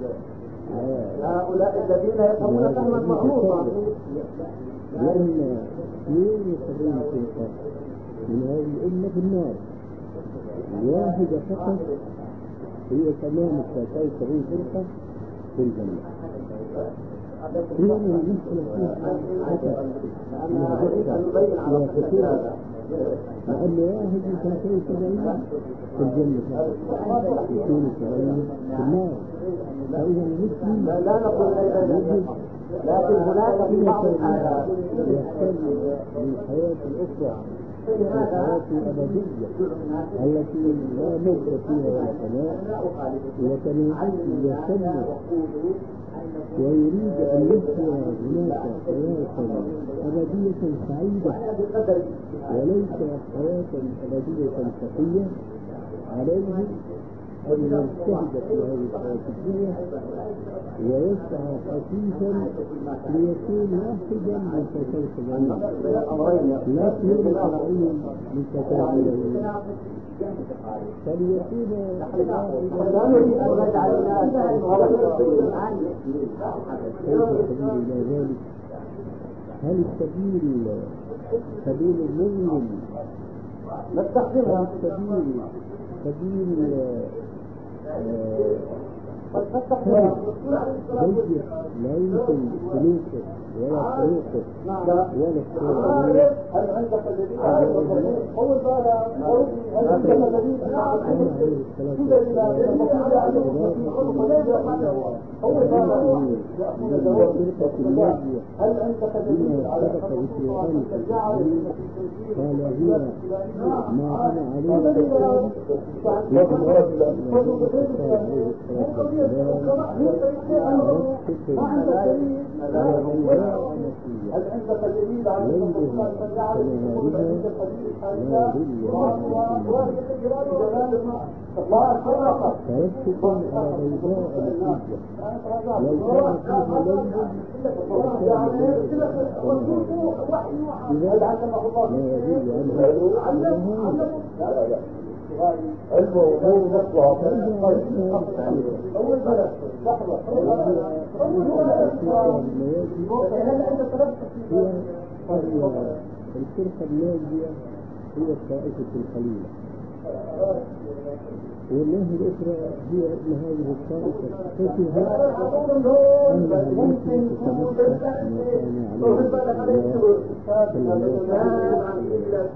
هؤلاء الذين يفهمون فهما معروفا، لأن اثنين وسبعين فرقة من هذه الأمة في النار، واحدة فقط هي تمام الثلاثين وسبعين فرقة في الجنة. إذا المسألة فيها خطأ فيها خطورة، لأن واحد من ثلاثين وسبعين في الجنة اثنين وسبعين في النار. فإذا المسلم لا نقول يجب، لكن هناك في بعض الحالات يحتاج للحياة الأخرى، الحياة الأبدية التي لا موت فيها ولا فناء، يتم ويريد أن يحيا هناك حياة أبدية سعيدة وليس حياة أبدية شقية. عليه أن يجتهد في هذه الحياة الدنيا ويسعى حثيثا ليكون واحدا من ثلاثين وسبعين، لا اثنين وسبعين من ثلاثين وسبعين، فليكون لا نريد أن نجعل الناس كيف السبيل إلى ذلك؟ هل السبيل سبيل المؤمن؟ نستخدمها السبيل سبيل ضيق لا يمكن سلوكه ولا طريقه ولا الصورة. هل عندك دليل على الرسول؟ أول بارا هل عندك دليل على الرسول؟ أول بارا هل عندك دليل على الرسول؟ قال هي ما أنا عليه هل عندك دليل على ليلها كنهارها لا ظل ترسكم على بيضاء نقية لو كان فيها ليل إذا لا يظل عنها نهار. علم وغير نفسها الفرقة الناجية هي الطائفة القليلة والناحية الأخرى هي أن هذه الطائفة تفهم أنها ليست تتمسك بما كان عليه رسول الله صلى الله عليه وسلم.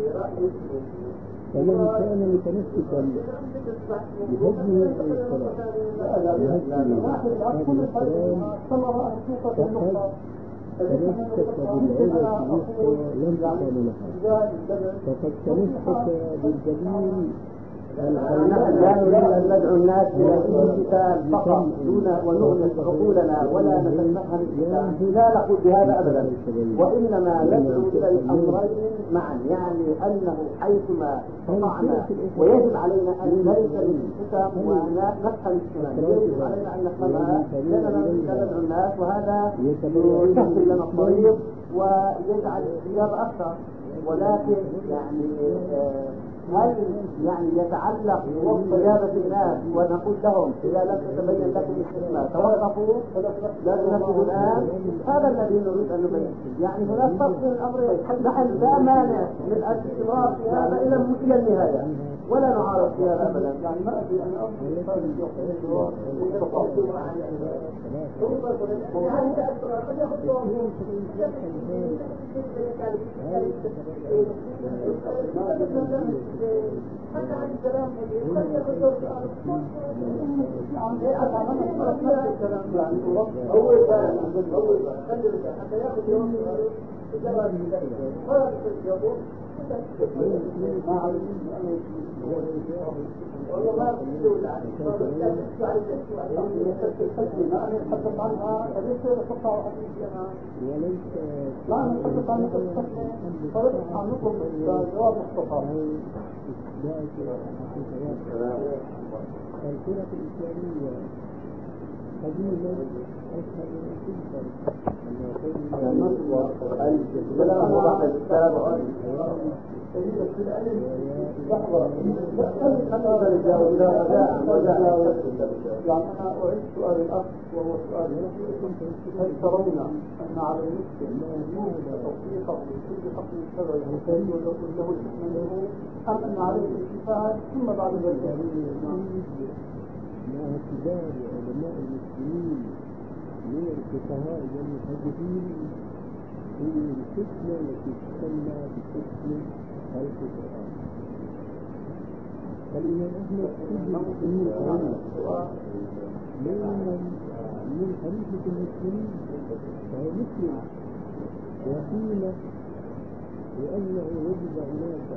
فمن كان متمسكا بهديه عليه السلام وهدي أصحابه الكرام فقد تمسك بالعروة الوثقى لا انفصام لها، فقد تمسك بالدليل. نحن لا نريد أن ندعو الناس إلى الامتثال فقط دون ونغلق عقولنا ولا نتفهم الإسلام، لا نقول بهذا أبدا، وإنما ندعو إلى الأمرين معا، يعني أنه حيثما استطعنا ويجب علينا أن نلتزم الحكم ونفهم السنن، يجب علينا أن نفهمها لأننا نريد أن ندعو الناس، وهذا يسهل لنا الطريق ويجعل الاستجابة أكثر. ولكن يعني هل يعني يتعلق باستجابة الناس ونقول لهم إذا لم تتبين لكم الحكمة توقفوا لا تنفذوا الآن؟ هذا الذي نريد أن نبين. يعني هناك فرق بين الأمرين. نحن لا مانع من الاستمرار في هذا إلى إلى النهاية ولا نعارض في هذا أبدا. يعني ما أدري أن أصل حتى عن الكلام قد يخطر أول بقى أول بقى حتى يأخذ يوم الجواب ولا تجاوبه والله ما تقول عليه أنا أتحدث عنها ليس تقطع حديثي أنا لا أنا أتحدث عن طريقة عنكم جواب مختصر. الفرق الإسلامية قديما أشهر من تلك لحظة أنا بجاوب إلى رجاء رجعنا يعني أنا أعيد سؤال الأخ وهو سؤال هل ترون أن على المسلم وجود تطبيقه لكل حكم شرعي وكيف يكون له الحكم أم أن عليه الاتفاق ثم بعد ذلك مع اعتبار علماء المسلمين من الفقهاء والمحدثين في الفتنة التي تسمى بفتنة خلق القرآن. فالإمام أحمد من من خليفة المسلمين فهو مسلم، وقيل بأنه وجد هناك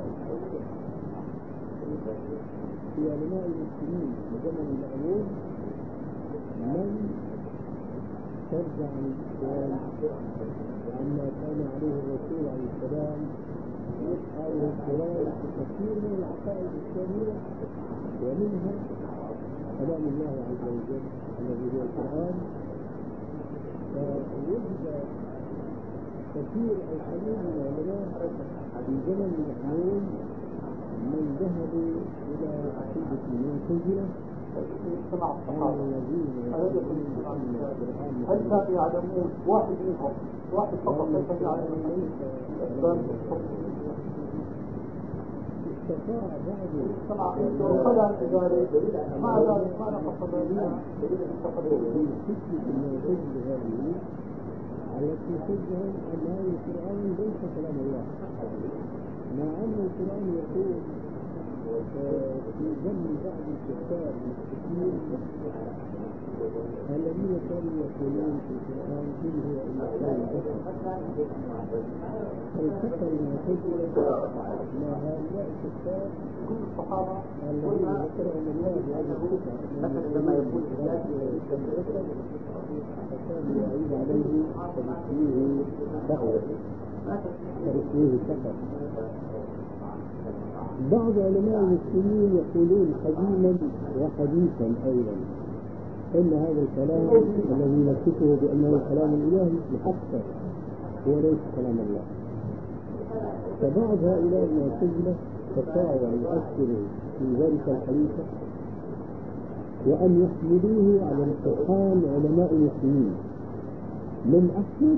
في علماء المسلمين في زمن المأمون من ترجع عن الإسلام وعما كان عليه الرسول عليه السلام وأصحابه الكرام في كثير من العقائد الإسلامية، ومنها كلام الله عز وجل الذي هو القرآن. فوجد كثير أو قليل من العلماء في زمن المأمون من ذهبوا إلى عقيدة المعتزلة الذين هل كانوا يعلمون واحد منهم واحد فقط كيف يعلمون الأسباب استطاع بعض سمع الخلع الإداري مع ذلك ما نقص ذلك بالفتنة المعتزلة هذه التي تجعل أن هذا القرآن ليس كلام الله، مع أن القرآن يقول في ذم بعض الكفار المشركين الذين كانوا يقولون في القرآن إن هو إلا قول بشر. فالتقى المعتزلة مع هؤلاء الكفار كل الصحابة الذين ذكرهم الله بهذه الصفة لما يقول فكان يعيب عليه فباسمه بقر فباسمه سقط. بعض علماء المسلمين يقولون قديما وحديثا أيضا إن هذا الكلام الذي نصفه بأنه كلام الإلهي محقق هو ليس كلام الله. فبعض هؤلاء المعتزلة استطاعوا أن يؤثروا في ذلك الخليفة وأن يحملوه على امتحان علماء المسلمين من أحمد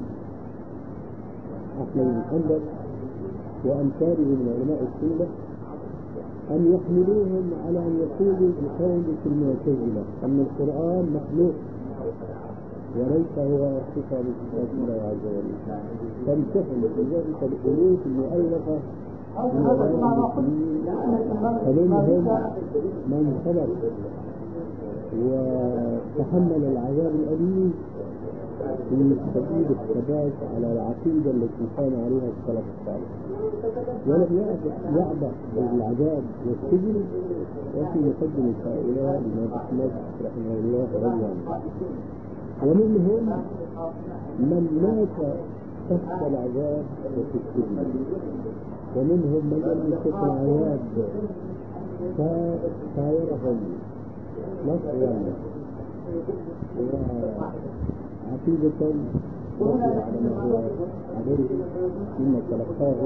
أحمد بن حنبل وأمثاله من علماء السنة أن يحملوهم على أن يقولوا بقولة المعتزلة أن القرآن مخلوق وليس هو صفة لصفات الله عز وجل، تمتحن بذلك الألوف المؤلفة من علماء المسلمين، فمنهم من صبر وتحمل العذاب الأليم في سبيل الثبات على العقيدة التي كان عليها السلف الصالح، ولم يعبأ بالعذاب والسجن. وفي مقدمة هؤلاء الإمام أحمد رحمه الله رضي عنه. ومنهم من مات تحت العذاب وفي السجن، ومنهم من لم يتق العذاب فسايرهم نصرا وعقيدة وقع على ما هو عليه مما تلقاه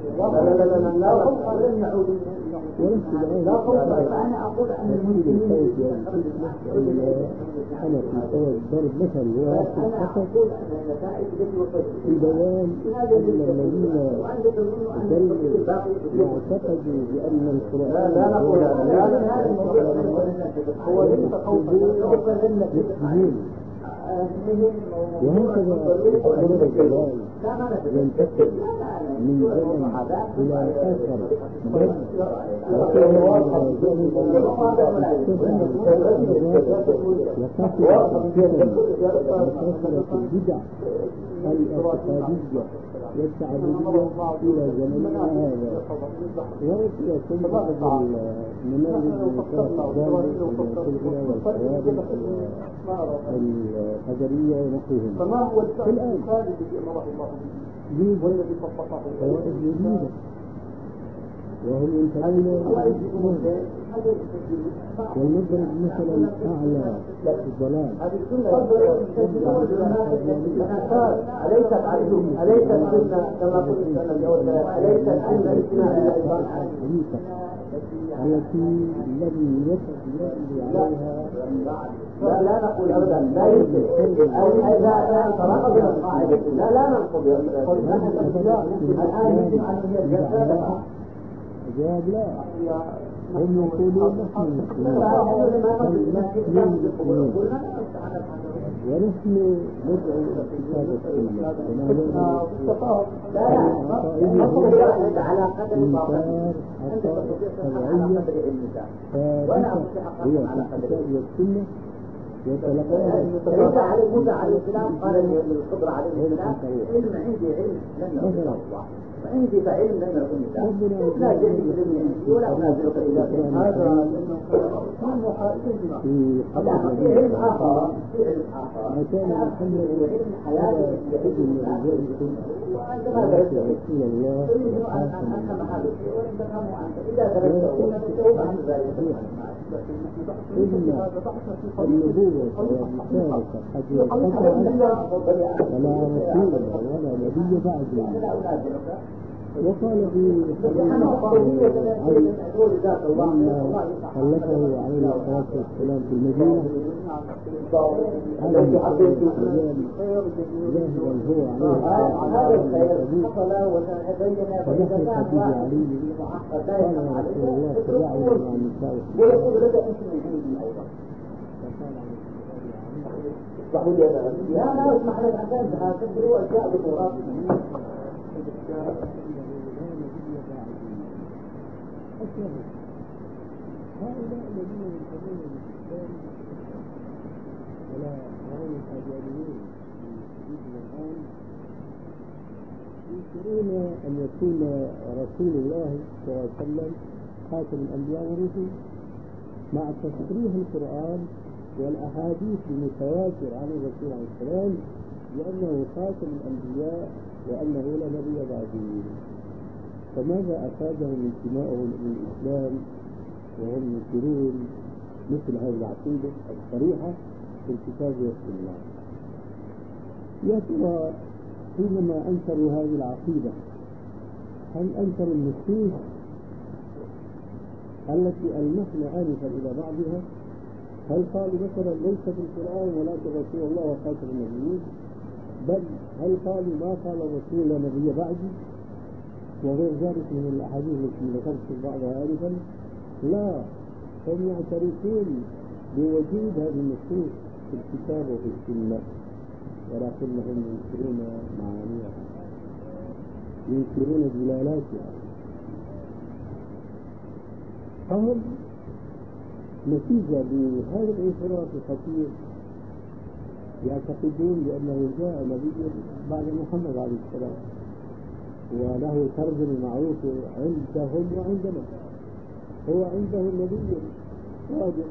ولست الآن أقول الصوت يعني أنا في صوت ضرب مثل واحد فقط في بيان أن الذين ظلوا واعتقدوا بأن القرآن هو مسلمين، وهكذا أمر الجلال ينتقل من زمن إلى آخر، بل يكون وكثرة الفتن وكثرة البدع الاعتقادية والتعبدية إلى زمننا هذا، ويأتيكم بعض المناهج المتاخرة والمعتزلة والخوارج والقدرية ونحوهم. الآن يوجد طوائف جديدة وهم ينتمون والمضرب مثلا أعلى الضلال أليست علم أليست علم كما قلت أنا الأول أليست علم الحديثة التي لم يكن يأتي عليها لا لا نقول أبدا لا يمكن لا تناقض القاعدة لا لا ننقض الآن يجب أن يجب الجواب لا، هم يقولون نحن مسلمون ونحن ندعو إلى كتاب السنة وما يرمي عن عقائدهم إنكار حقائق شرعية ثابتة هي في الكتاب والسنة وتلقاها موسى عليه موسى عليه السلام قال للخضر عليه السلام علم عندي علم لم يكن الله وعندي فعلم لم يكن الله لا جديد لم عندي ولا أنازلك إلى هذا كان محاكم في علم آخر في علم آخر ما كان محمد علم حياته أحد من رجالكم وعندما درست رسول الله تريد أن أفهم هذا الشيء ولم تفهمه أنت إذا درسته فنجده عن ذلك إن النبوة والرسالة قد انقطعت فلا رسول ولا نبي بعده. وقال في حديث علي لما خلفه عليه الصلاة والسلام في المدينة عليه الرجال ذاهبا هو عليه الصلاة والسلام فدخل حديث علي قال يا رسول الله تدعني مع النساء ويقول لك أنت من عندي أيضا اسمحوا لي أنا لا لا اسمح لك عشان تدروا أشياء بالتوراة هؤلاء الذين ينتمون للإسلام ولا يرون القاديانيين في حديثنا الآن ينكرون أن يكون رسول الله صلى الله عليه وسلم خاتم الأنبياء والرسل مع تصريح القرآن والأحاديث المتواتر عن الرسول عليه السلام بأنه خاتم الأنبياء وأنه لا نبي بعده. فماذا أفادهم انتمائهم إلى الإسلام وهم ينكرون مثل هذه العقيدة الصريحة في الكتاب والسنة؟ يا ترى حينما أنكروا هذه العقيدة هل أنكروا النصوص التي ألمحنا آنفا إلى بعضها؟ هل قالوا مثلا ليس في القرآن ولكن رسول الله وخاتم النبيين؟ بل هل قالوا ما قال الرسول لا نبي بعدي وغير ذلك من الأحاديث التي ذكرت بعضها آنفا؟ لا، هم يعترفون بوجود هذه النصوص في الكتاب وفي السنة، ولكنهم ينكرون معانيها، ينكرون دلالاتها. فهم نتيجة لهذا الانحراف الخطير يعتقدون بأنه جاء نبي بعد محمد عليه السلام، وله ترجمة معروفة عندهم وعندنا، هو عندهم نبي صادق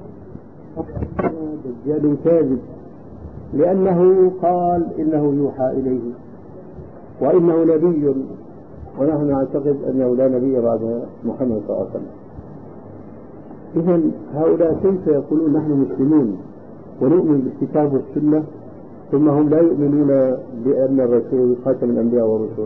دجال كاذب، لأنه قال إنه يوحى إليه وإنه نبي، ونحن نعتقد أنه لا نبي بعد محمد صلى الله عليه وسلم. إذن هؤلاء كيف يقولون نحن مسلمون ونؤمن بالكتاب والسنة ثم هم لا يؤمنون بأن الرسول خاتم الأنبياء والرسل؟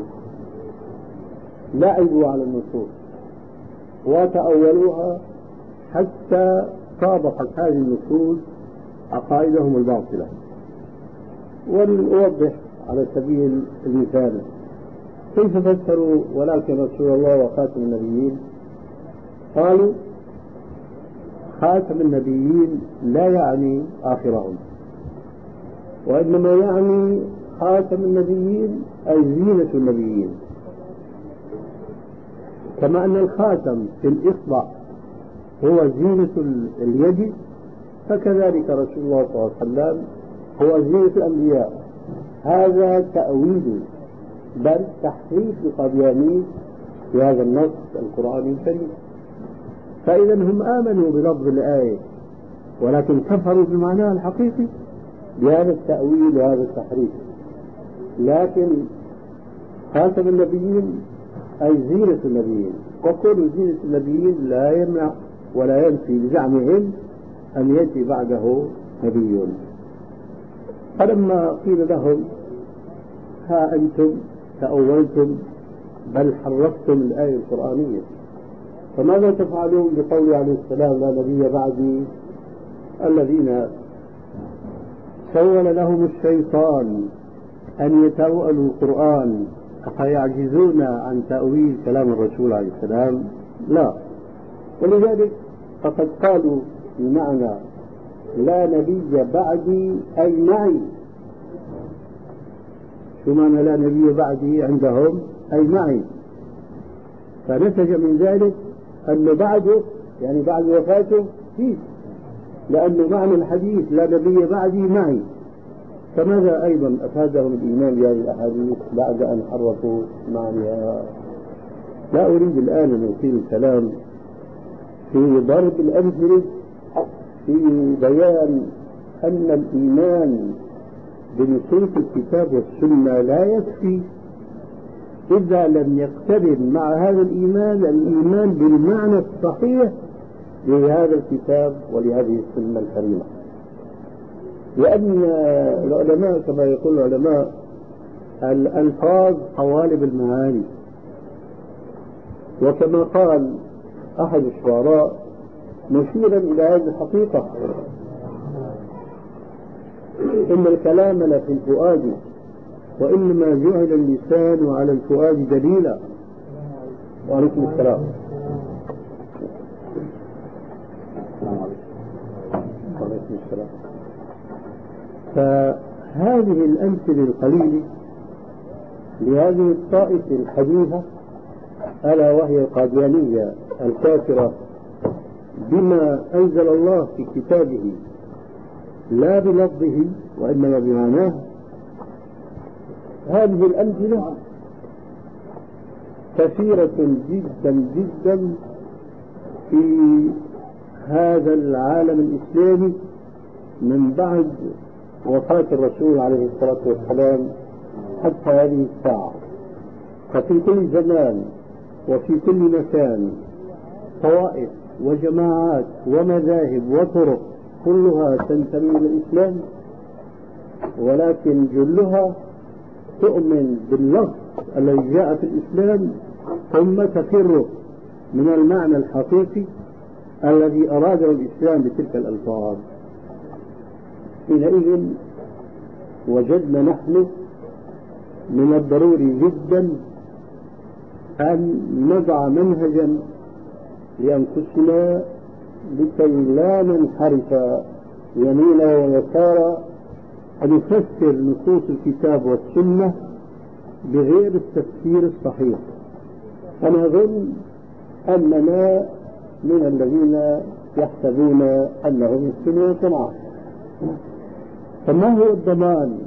لعبوا على النصوص وتأولوها حتى طابقت هذه النصوص عقائدهم الباطلة. ولنوضح على سبيل المثال كيف فسروا ولكن رسول الله وخاتم النبيين. قالوا خاتم النبيين لا يعني آخرهم، وإنما يعني خاتم النبيين أي زينة النبيين، كما أن الخاتم في الإصبع هو زينة اليد، فكذلك رسول الله صلى الله عليه وسلم هو زينة الأنبياء. هذا تأويل بل تحريف القادياني في هذا النص القرآني الكريم. فإذا هم آمنوا بلفظ الآية ولكن كفروا بمعناها الحقيقي بهذا التأويل وهذا التحريف. لكن خاتم النبيين أي زينة النبيين، وكل زينة النبيين لا يمنع ولا ينفي بزعمهم أن يأتي بعده نبي. فلما قيل لهم ها أنتم تأولتم بل حرفتم الآية القرآنية، فماذا تفعلون بقول عليه السلام لا نبي بعدي؟ الذين سول لهم الشيطان أن يتأولوا القرآن فيعجزون عن تأويل كلام الرسول عليه السلام؟ لا. ولذلك فقد قالوا بمعنى لا نبي بعدي أي معي. شو معنى لا نبي بعدي عندهم؟ أي معي. فنتج من ذلك أنه بعده يعني بعد وفاته فيه، لأنه معنى الحديث لا نبي بعدي معي. فماذا أيضا أفادهم الإيمان بهذه الأحاديث بعد أن حرفوا معناها؟ لا أريد الآن أن أطيل الكلام في ضرب الأمثلة في بيان أن الإيمان بنصوص الكتاب والسنة لا يكفي إذا لم يقترن مع هذا الإيمان الإيمان بالمعنى الصحيح لهذا الكتاب ولهذه السنة الكريمة. لأن العلماء كما يقول العلماء الألفاظ قوالب المعاني، وكما قال أحد الشعراء مشيرا إلى هذه الحقيقة إن الكلام لفي الفؤاد وإنما جعل اللسان على الفؤاد دليلا. وعليكم السلام. وعليكم السلام. فهذه الأمثلة القليلة لهذه الطائفة الحديثة ألا وهي القاديانية الكافرة بما أنزل الله في كتابه لا بلفظه وإنما بمعناه، هذه الأمثلة كثيرة جدا جدا في هذا العالم الإسلامي من بعد وفاة الرسول عليه الصلاة والسلام حتى هذه الساعة. ففي كل زمان وفي كل مكان طوائف وجماعات ومذاهب وطرق كلها تنتمي إلى الإسلام، ولكن جلها تؤمن باللفظ الذي جاء في الإسلام ثم تفر من المعنى الحقيقي الذي أراده الإسلام بتلك الألفاظ. حينئذ وجدنا نحن من الضروري جدا أن نضع منهجا لأنفسنا لكي لا ننحرف يمينا ويسارا أن نفسر نصوص الكتاب والسنة بغير التفسير الصحيح. أنا أظن أننا من الذين يحسبون أنهم يحسنون صنعا. فما هو الضمان؟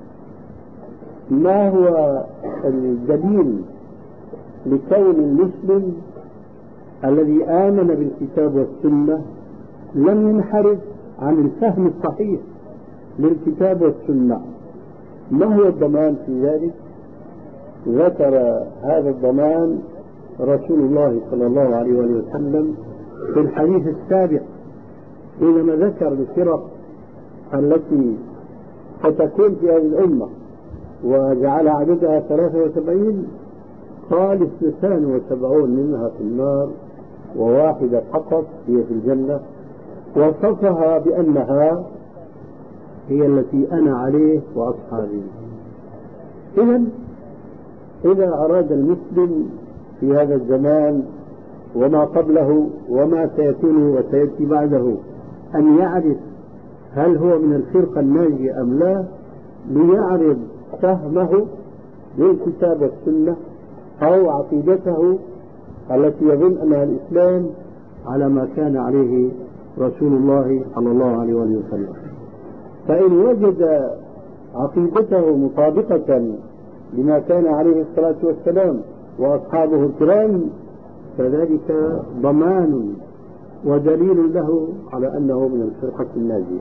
ما هو الدليل لكون المسلم الذي آمن بالكتاب والسنة لم ينحرف عن الفهم الصحيح للكتاب والسنة؟ ما هو الضمان في ذلك؟ ذكر هذا الضمان رسول الله صلى الله عليه وسلم في الحديث السابق حينما ذكر الفرق التي ستكون في هذه الأمة وجعل عددها ثلاثة وسبعين، قال اثنتان وسبعون منها في النار وواحدة فقط هي في الجنة، وصفها بأنها هي التي أنا عليه وأصحابي. إذن إذا أراد المسلم في هذا الزمان وما قبله وما سيكون وسيأتي بعده أن يعرف هل هو من الفرقة الناجية أم لا، ليعرض فهمه للكتاب والسنة أو عقيدته التي يظن أنها الإسلام على ما كان عليه رسول الله صلى الله عليه وسلم. فإن وجد عقيدته مطابقة لما كان عليه الصلاة والسلام وأصحابه الكرام فذلك ضمان ودليل له على أنه من الفرقة الناجية.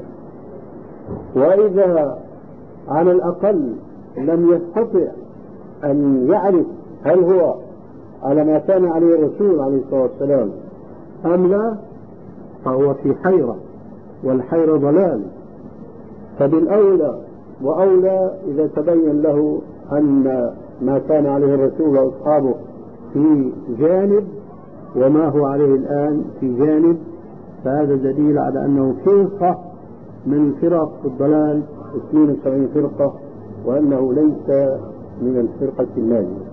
وإذا على الأقل لم يستطع أن يعرف هل هو على ما كان عليه الرسول عليه الصلاة والسلام أم لا، فهو في حيرة، والحيرة ضلال. فبالأولى وأولى إذا تبين له أن ما كان عليه الرسول وأصحابه في جانب وما هو عليه الآن في جانب، فهذا دليل على أنه فرقة من فرق الضلال، اثنين وسبعين فرقة، وأنه ليس من الفرقة الناجية.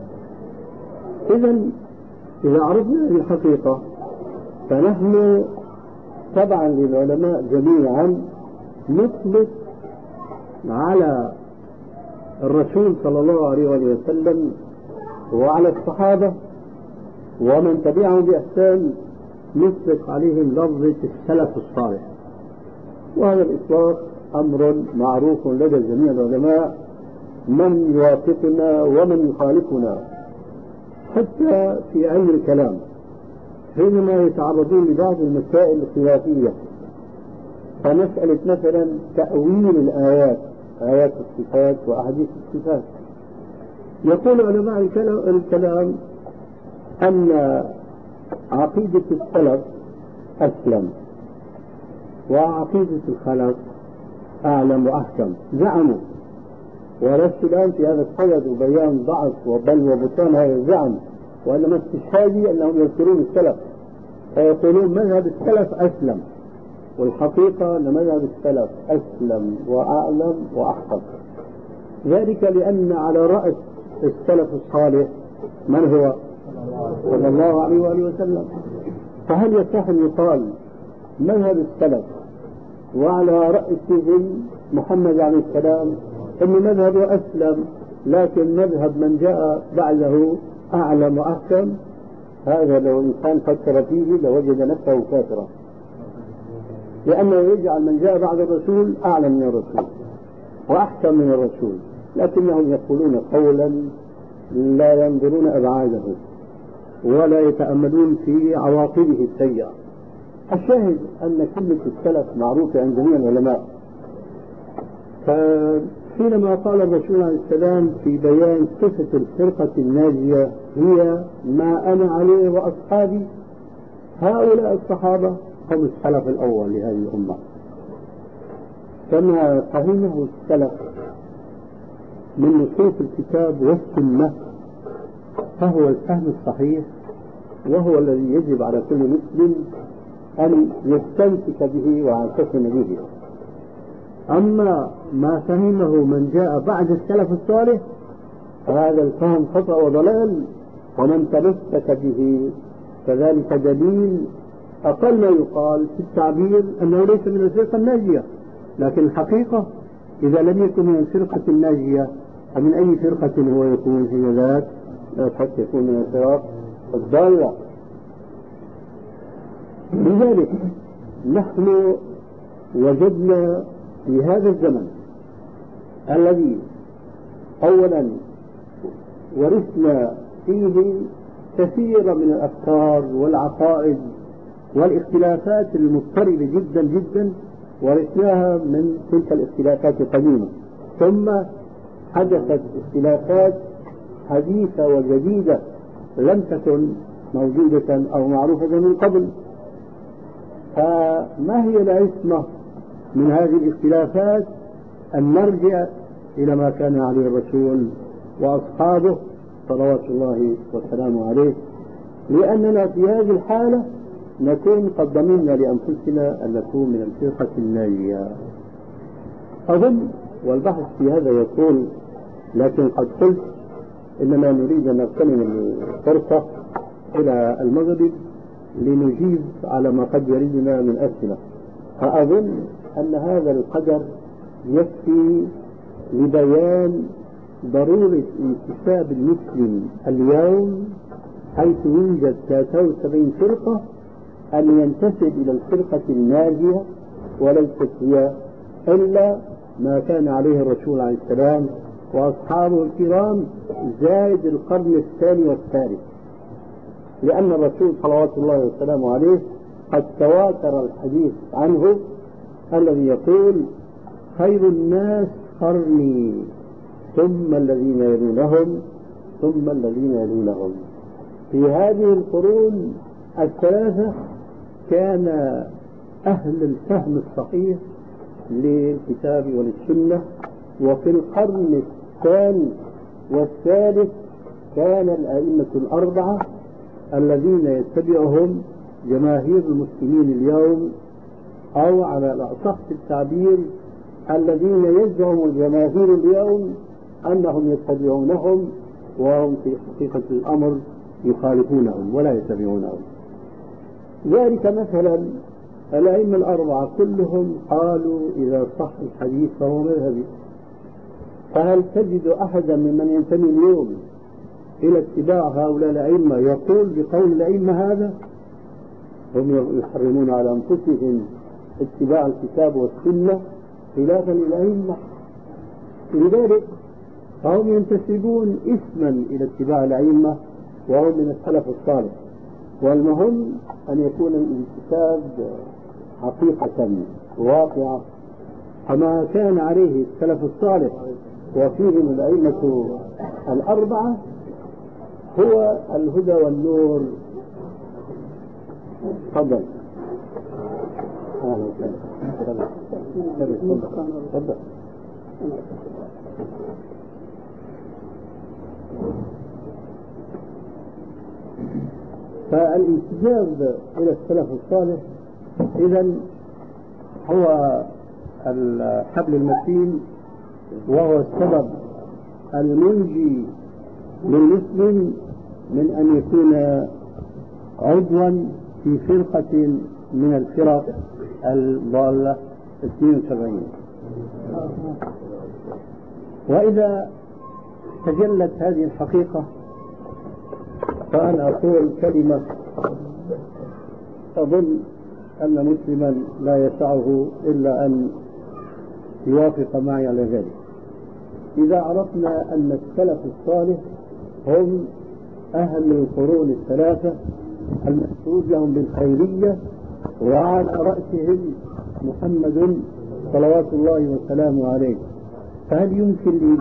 إذن إذا عرفنا الحقيقة فنحن طبعا للعلماء جميعا نطلق على الرسول صلى الله عليه وسلم وعلى الصحابة ومن تبعهم بإحسان نطلق عليهم لفظة السلف الصالح. وهذا الإطلاق أمر معروف لدى جميع العلماء، من يوافقنا ومن يخالفنا، حتى في علم الكلام حينما يتعرضون لبعض المسائل الخلافية، فمسألة مثلا تأويل الآيات، آيات الصفات وأحاديث الصفات، يقول علماء الكلام أن عقيدة السلف أسلم وعقيدة الخلف أعلم وأحكم. زعموا، ولست الآن في هذا الصدد وبيان ضعف وبل وبطلان هذا الزعم، وإنما استشهادي أنهم يذكرون السلف فيقولون مذهب السلف أسلم، والحقيقة أن مذهب السلف أسلم وأعلم وأحكم. ذلك لأن على رأس السلف الصالح من هو؟ صلى الله عليه وآله وسلم. فهل يصح أن يقال مذهب السلف وعلى رأسهم محمد عليه السلام أن مذهبه أسلم لكن مذهب من جاء بعده أعلم وأحكم؟ هذا لو الإنسان فكر فيه لوجد نفسه كافرا، لأنه يجعل من جاء بعد الرسول أعلم من الرسول وأحكم من الرسول، لكنهم يقولون قولا لا ينظرون أبعاده ولا يتأملون في عواقبه السيئة. الشاهد أن كلمة السلف معروفة عند جميع العلماء. فحينما قال الرسول عليه السلام في بيان صفة الفرقة الناجية هي ما أنا عليه وأصحابي، هؤلاء الصحابة هم السلف الأول لهذه الأمة. كما فهمه السلف من نصوص الكتاب والسنة فهو الفهم الصحيح، وهو الذي يجب على كل مسلم أن يستمسك به ويعتصم به. أما ما فهمه من جاء بعد السلف الصالح فهذا الفهم خطأ وضلال، ومن تمسك به فذلك دليل أقل ما يقال في التعبير أنه ليس من الفرقة الناجية، لكن الحقيقة إذا لم يكن من الفرقة الناجية فمن أي فرقة هو يكون في ذات حتى يكون من الفرق الضالة. لذلك نحن وجدنا في هذا الزمن الذي أولا ورثنا فيه كثير من الأفكار والعقائد والاختلافات المضطربة جدا جدا، ورثناها من تلك الاختلافات القديمة، ثم حدثت اختلافات حديثة وجديدة لم تكن موجودة أو معروفة من قبل. فما هي العصمة من هذه الاختلافات؟ أن نرجع إلى ما كان عليه الرسول وأصحابه صلوات الله وسلامه عليه، لأننا في هذه الحالة نكون قد ضمننا لأنفسنا أن نكون من الفرقة الناجية. أظن والبحث في هذا يقول، لكن قد قلت إننا نريد أن نغتنم الفرصة إلى المغرب لنجيب على ما قد يريدنا من أسئلة، فأظن أن هذا القدر يكفي لبيان ضرورة انتساب المسلم اليوم حيث يوجد ثلاثة وسبعين فرقة أن ينتسب إلى الفرقة الناجية، وليست هي إلا ما كان عليه الرسول عليه السلام وأصحابه الكرام زائد القرن الثاني والثالث، لأن الرسول صلوات الله وسلامه عليه قد تواتر الحديث عنه الذي يقول: خير الناس قرني ثم الذين يلونهم ثم الذين يلونهم. في هذه القرون الثلاثة كان أهل الفهم الصحيح للكتاب وللسنة، وفي القرن الثاني والثالث كان الأئمة الأربعة الذين يتبعهم جماهير المسلمين اليوم، أو على الأصح التعبير الذين يزعم الجماهير اليوم أنهم يتبعونهم وهم في حقيقة الأمر يخالفونهم ولا يتبعونهم. ذلك مثلا الأئمة الأربعة كلهم قالوا إذا صح الحديث فهو مذهبي، فهل تجد أحدا ممن ينتمي اليوم إلى اتباع هؤلاء الأئمة يقول بقول الأئمة هذا؟ هم يحرمون على أنفسهم اتباع الكتاب والسنة خلافا للأئمة، لذلك فهم ينتسبون اسما إلى اتباع الأئمة وهم من السلف الصالح، والمهم أن يكون الانتساب حقيقة واقعة كما كان عليه السلف الصالح وفيهم الأئمة الأربعة هو الهدى والنور. تفضل. أهلا وسهلا. تفضل. فالانتساب إلى السلف الصالح إذن هو الحبل المتين، وهو السبب المنجي للمسلم من أن يكون عضوا في فرقة من الفرق الضالة اثنين وسبعين. وإذا تجلت هذه الحقيقة فأنا أقول كلمة أظن أن مسلما لا يسعه إلا أن يوافق معي على ذلك. إذا عرفنا أن السلف الصالح هم أهل القرون الثلاثة المشهود لهم بالخيرية وعلى رأسهم محمد صلوات الله وسلامه عليه، فهل يمكن لي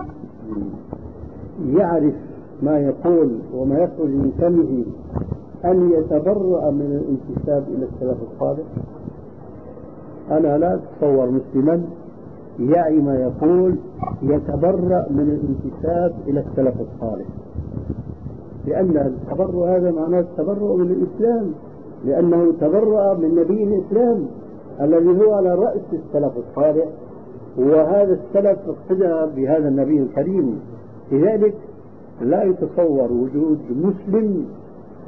يعرف ما يقول وما يخرج من فمه أن يتبرأ من الانتساب إلى السلف الصالح؟ أنا لا أتصور مسلما يعي ما يقول يتبرأ من الانتساب إلى السلف الصالح، لأن التبرؤ هذا معناه التبرؤ من الإسلام، لأنه تبرأ من نبي الإسلام الذي هو على رأس السلف الصالح، وهذا السلف اقتدى بهذا النبي الكريم. لذلك لا يتصور وجود مسلم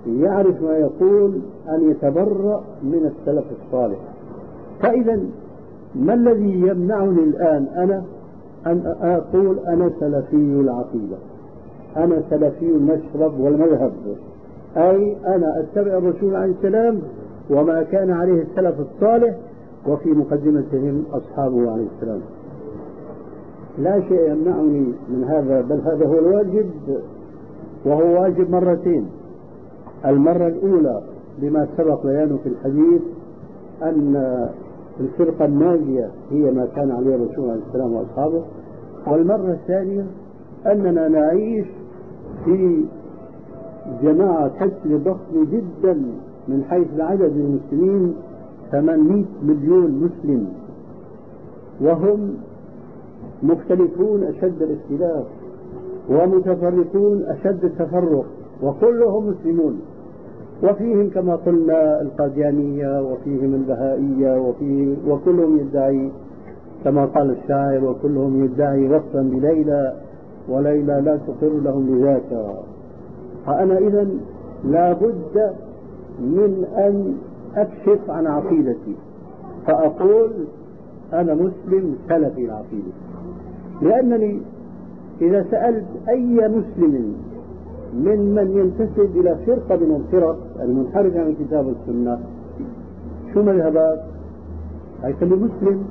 يعرف ما يقول أن يتبرأ من السلف الصالح. فإذا ما الذي يمنعني الآن أنا أن أقول أنا سلفي العقيدة، أنا سلفي المشرب والمذهب، أي أنا أتبع الرسول عليه السلام وما كان عليه السلف الصالح وفي مقدمتهم أصحابه عليه السلام. لا شيء يمنعني من هذا، بل هذا هو الواجب، وهو واجب مرتين. المرة الأولى بما سبق بيانه في الحديث أن الفرقة الناجية هي ما كان عليه الرسول عليه السلام وأصحابه، والمرة الثانية أننا نعيش في جماعة كثيرة ضخمة جدا من حيث العدد من المسلمين، ثمانمئة مليون مسلم، وهم مختلفون أشد الاختلاف ومتفرقون أشد التفرق، وكلهم مسلمون، وفيهم كما قلنا القاديانية وفيهم البهائية وفيه وكلهم يدعي كما قال الشاعر وكلهم يدعي وصفا بليلى وليلى لا تقر لهم بذاك. فأنا إذن لا بد من أن أكشف عن عقيدتي فأقول أنا مسلم سلفي العقيدة، لأنني إذا سألت أي مسلم من من ينتسب إلى فرقة من الفرق المنحرفة عن الكتاب والسنة شو مذهبات، هيكون مسلم.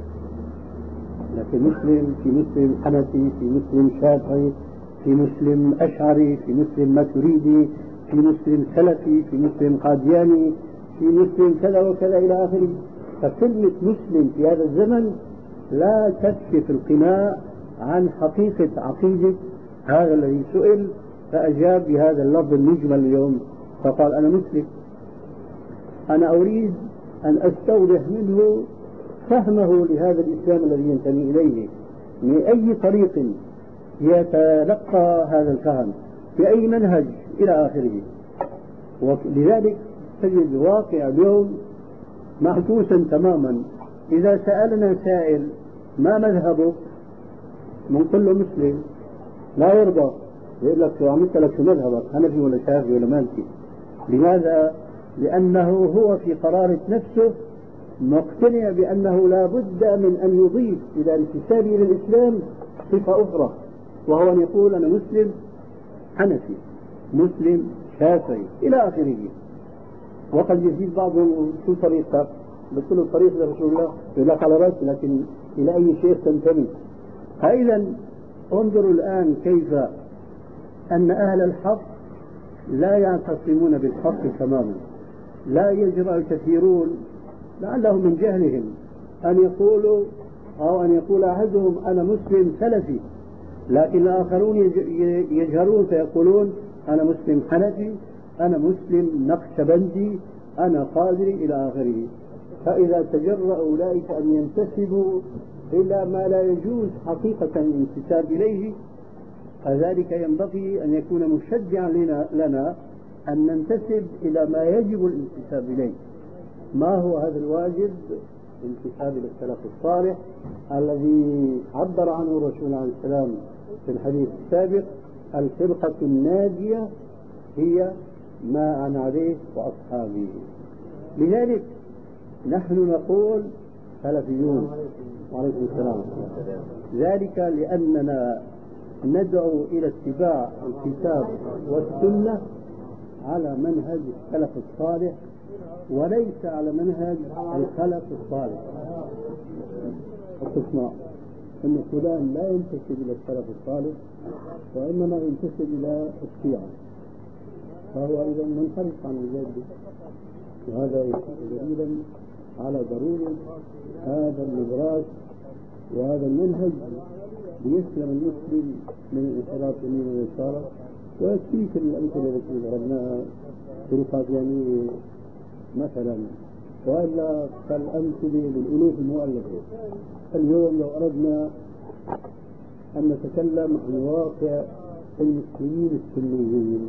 لكن مسلم في مسلم حنفي، في مسلم شافعي، في مسلم أشعري، في مسلم ماتريدي، في مسلم سلفي، في مسلم قادياني، في مسلم كذا وكذا إلى آخره. فكلمة مسلم في هذا الزمن لا تكشف القناع عن حقيقة عقيدة هذا الذي سئل فأجاب بهذا اللفظ المجمل اليوم فقال أنا مسلم. أنا أريد أن أستوضح منه فهمه لهذا الإسلام الذي ينتمي إليه، من أي طريق يتلقى هذا الفهم، بأي منهج إلى آخره. ولذلك تجد واقع اليوم معكوسا تماما. إذا سألنا سائل ما مذهبك نقول له مسلم، لا يرضى، يقول لك شو عملت لك شو مذهبك، حنفي ولا شافعي ولا مالكي. لماذا؟ لأنه هو في قرارة نفسه مقتنع بأنه لا بد من أن يضيف إلى انتسابه إلى الإسلام صفة أخرى، وهو أن يقول أنا مسلم حنفي، مسلم شافعي إلى آخره. وقد يزيد بعضهم شو طريقتك؟ بتقول طريق لرسول الله، يقول لك على رأسي، لكن إلى أي شيخ تنتمي؟ فإذا انظروا الآن كيف أن أهل الحق لا يعتصمون بالحق تماما. لا يجرأ الكثيرون لعلهم من جهلهم أن يقولوا أو أن يقول أحدهم أنا مسلم سلفي، لكن الآخرون يجهرون فيقولون أنا مسلم حنفي، أنا مسلم نقشبندي، أنا قادري إلى آخره. فإذا تجرأ أولئك أن ينتسبوا إلى ما لا يجوز حقيقة الانتساب إليه، فذلك ينبغي أن يكون مشجعا لنا, لنا أن ننتسب إلى ما يجب الانتساب إليه. ما هو هذا الواجب؟ انتساب إلى السلف الصالح الذي عبر عنه الرسول عليه السلام في الحديث السابق: الفرقة الناجية هي ما أنا عليه وأصحابي. لذلك نحن نقول سلفيون. وعليكم السلام. ذلك لأننا ندعو إلى اتباع الكتاب والسنة على منهج السلف الصالح وليس على منهج الخلف الصالح. تسمع أن فلان لا ينتسب إلى السلف الصالح وإنما ينتسب إلى الشيعة، فهو إذا منحرف عن الجد. وهذا دليلا على ضرورة هذا النظراج وهذا المنهج ليسلم المسلم من الانحراف يمين ويسار. ويكفيك الأمثلة التي ضربناها في القاديانية مثلا، وإلا فالأمثلة بالألوف المؤلفة. اليوم لو أردنا أن نتكلم عن واقع المسلمين السنيين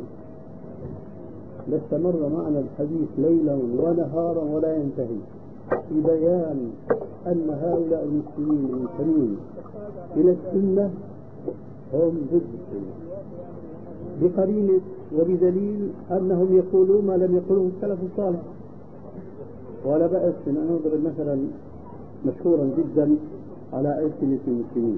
لاستمر معنا الحديث ليلا ونهارا ولا ينتهي في بيان أن هؤلاء المسلمين المنتمين إلى السنة هم ضد السنة، بقرينة وبدليل أنهم يقولون ما لم يقوله السلف الصالح. ولا بأس من أن نضرب مثلا مشهورا جدا على ألسنة المسلمين.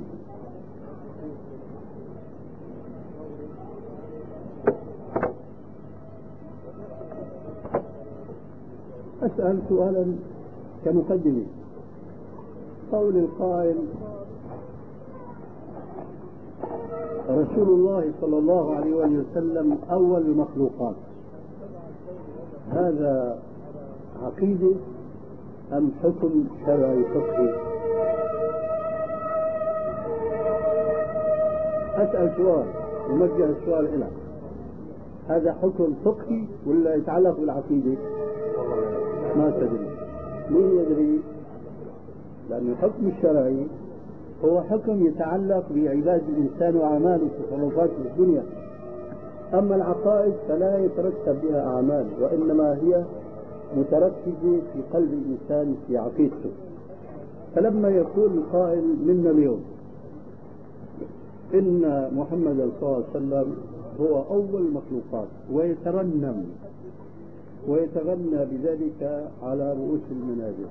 أسأل سؤالا كمقدمة. قول القائل رسول الله صلى الله عليه وسلم أول المخلوقات، هذا عقيدة أم حكم شرعي فقهي؟ أسأل سؤال وموجه السؤال إلى هذا حكم فقهي ولا يتعلق بالعقيدة؟ ما تدري. مين يدري؟ لأن الحكم الشرعي هو حكم يتعلق بعباد الإنسان وأعماله وتصرفاته في الدنيا. أما العقائد فلا يترتب بها أعمال، وإنما هي متركزة في قلب الإنسان في عقيدته. فلما يقول القائل منا اليوم إن محمد صلى الله عليه وسلم هو أول المخلوقات ويترنم ويتغنى بذلك على رؤوس المنابر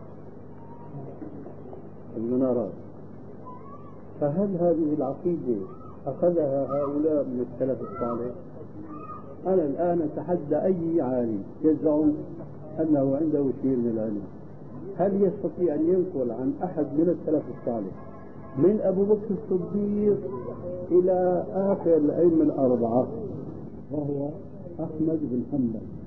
المنارات، فهل هذه العقيدة أخذها هؤلاء من السلف الصالح؟ أنا الآن أتحدى أي عالم يزعم أنه عنده شيء من العلم، هل يستطيع أن ينقل عن أحد من السلف الصالح من أبو بكر الصديق إلى آخر الأئمة الأربعة وهو أحمد بن حنبل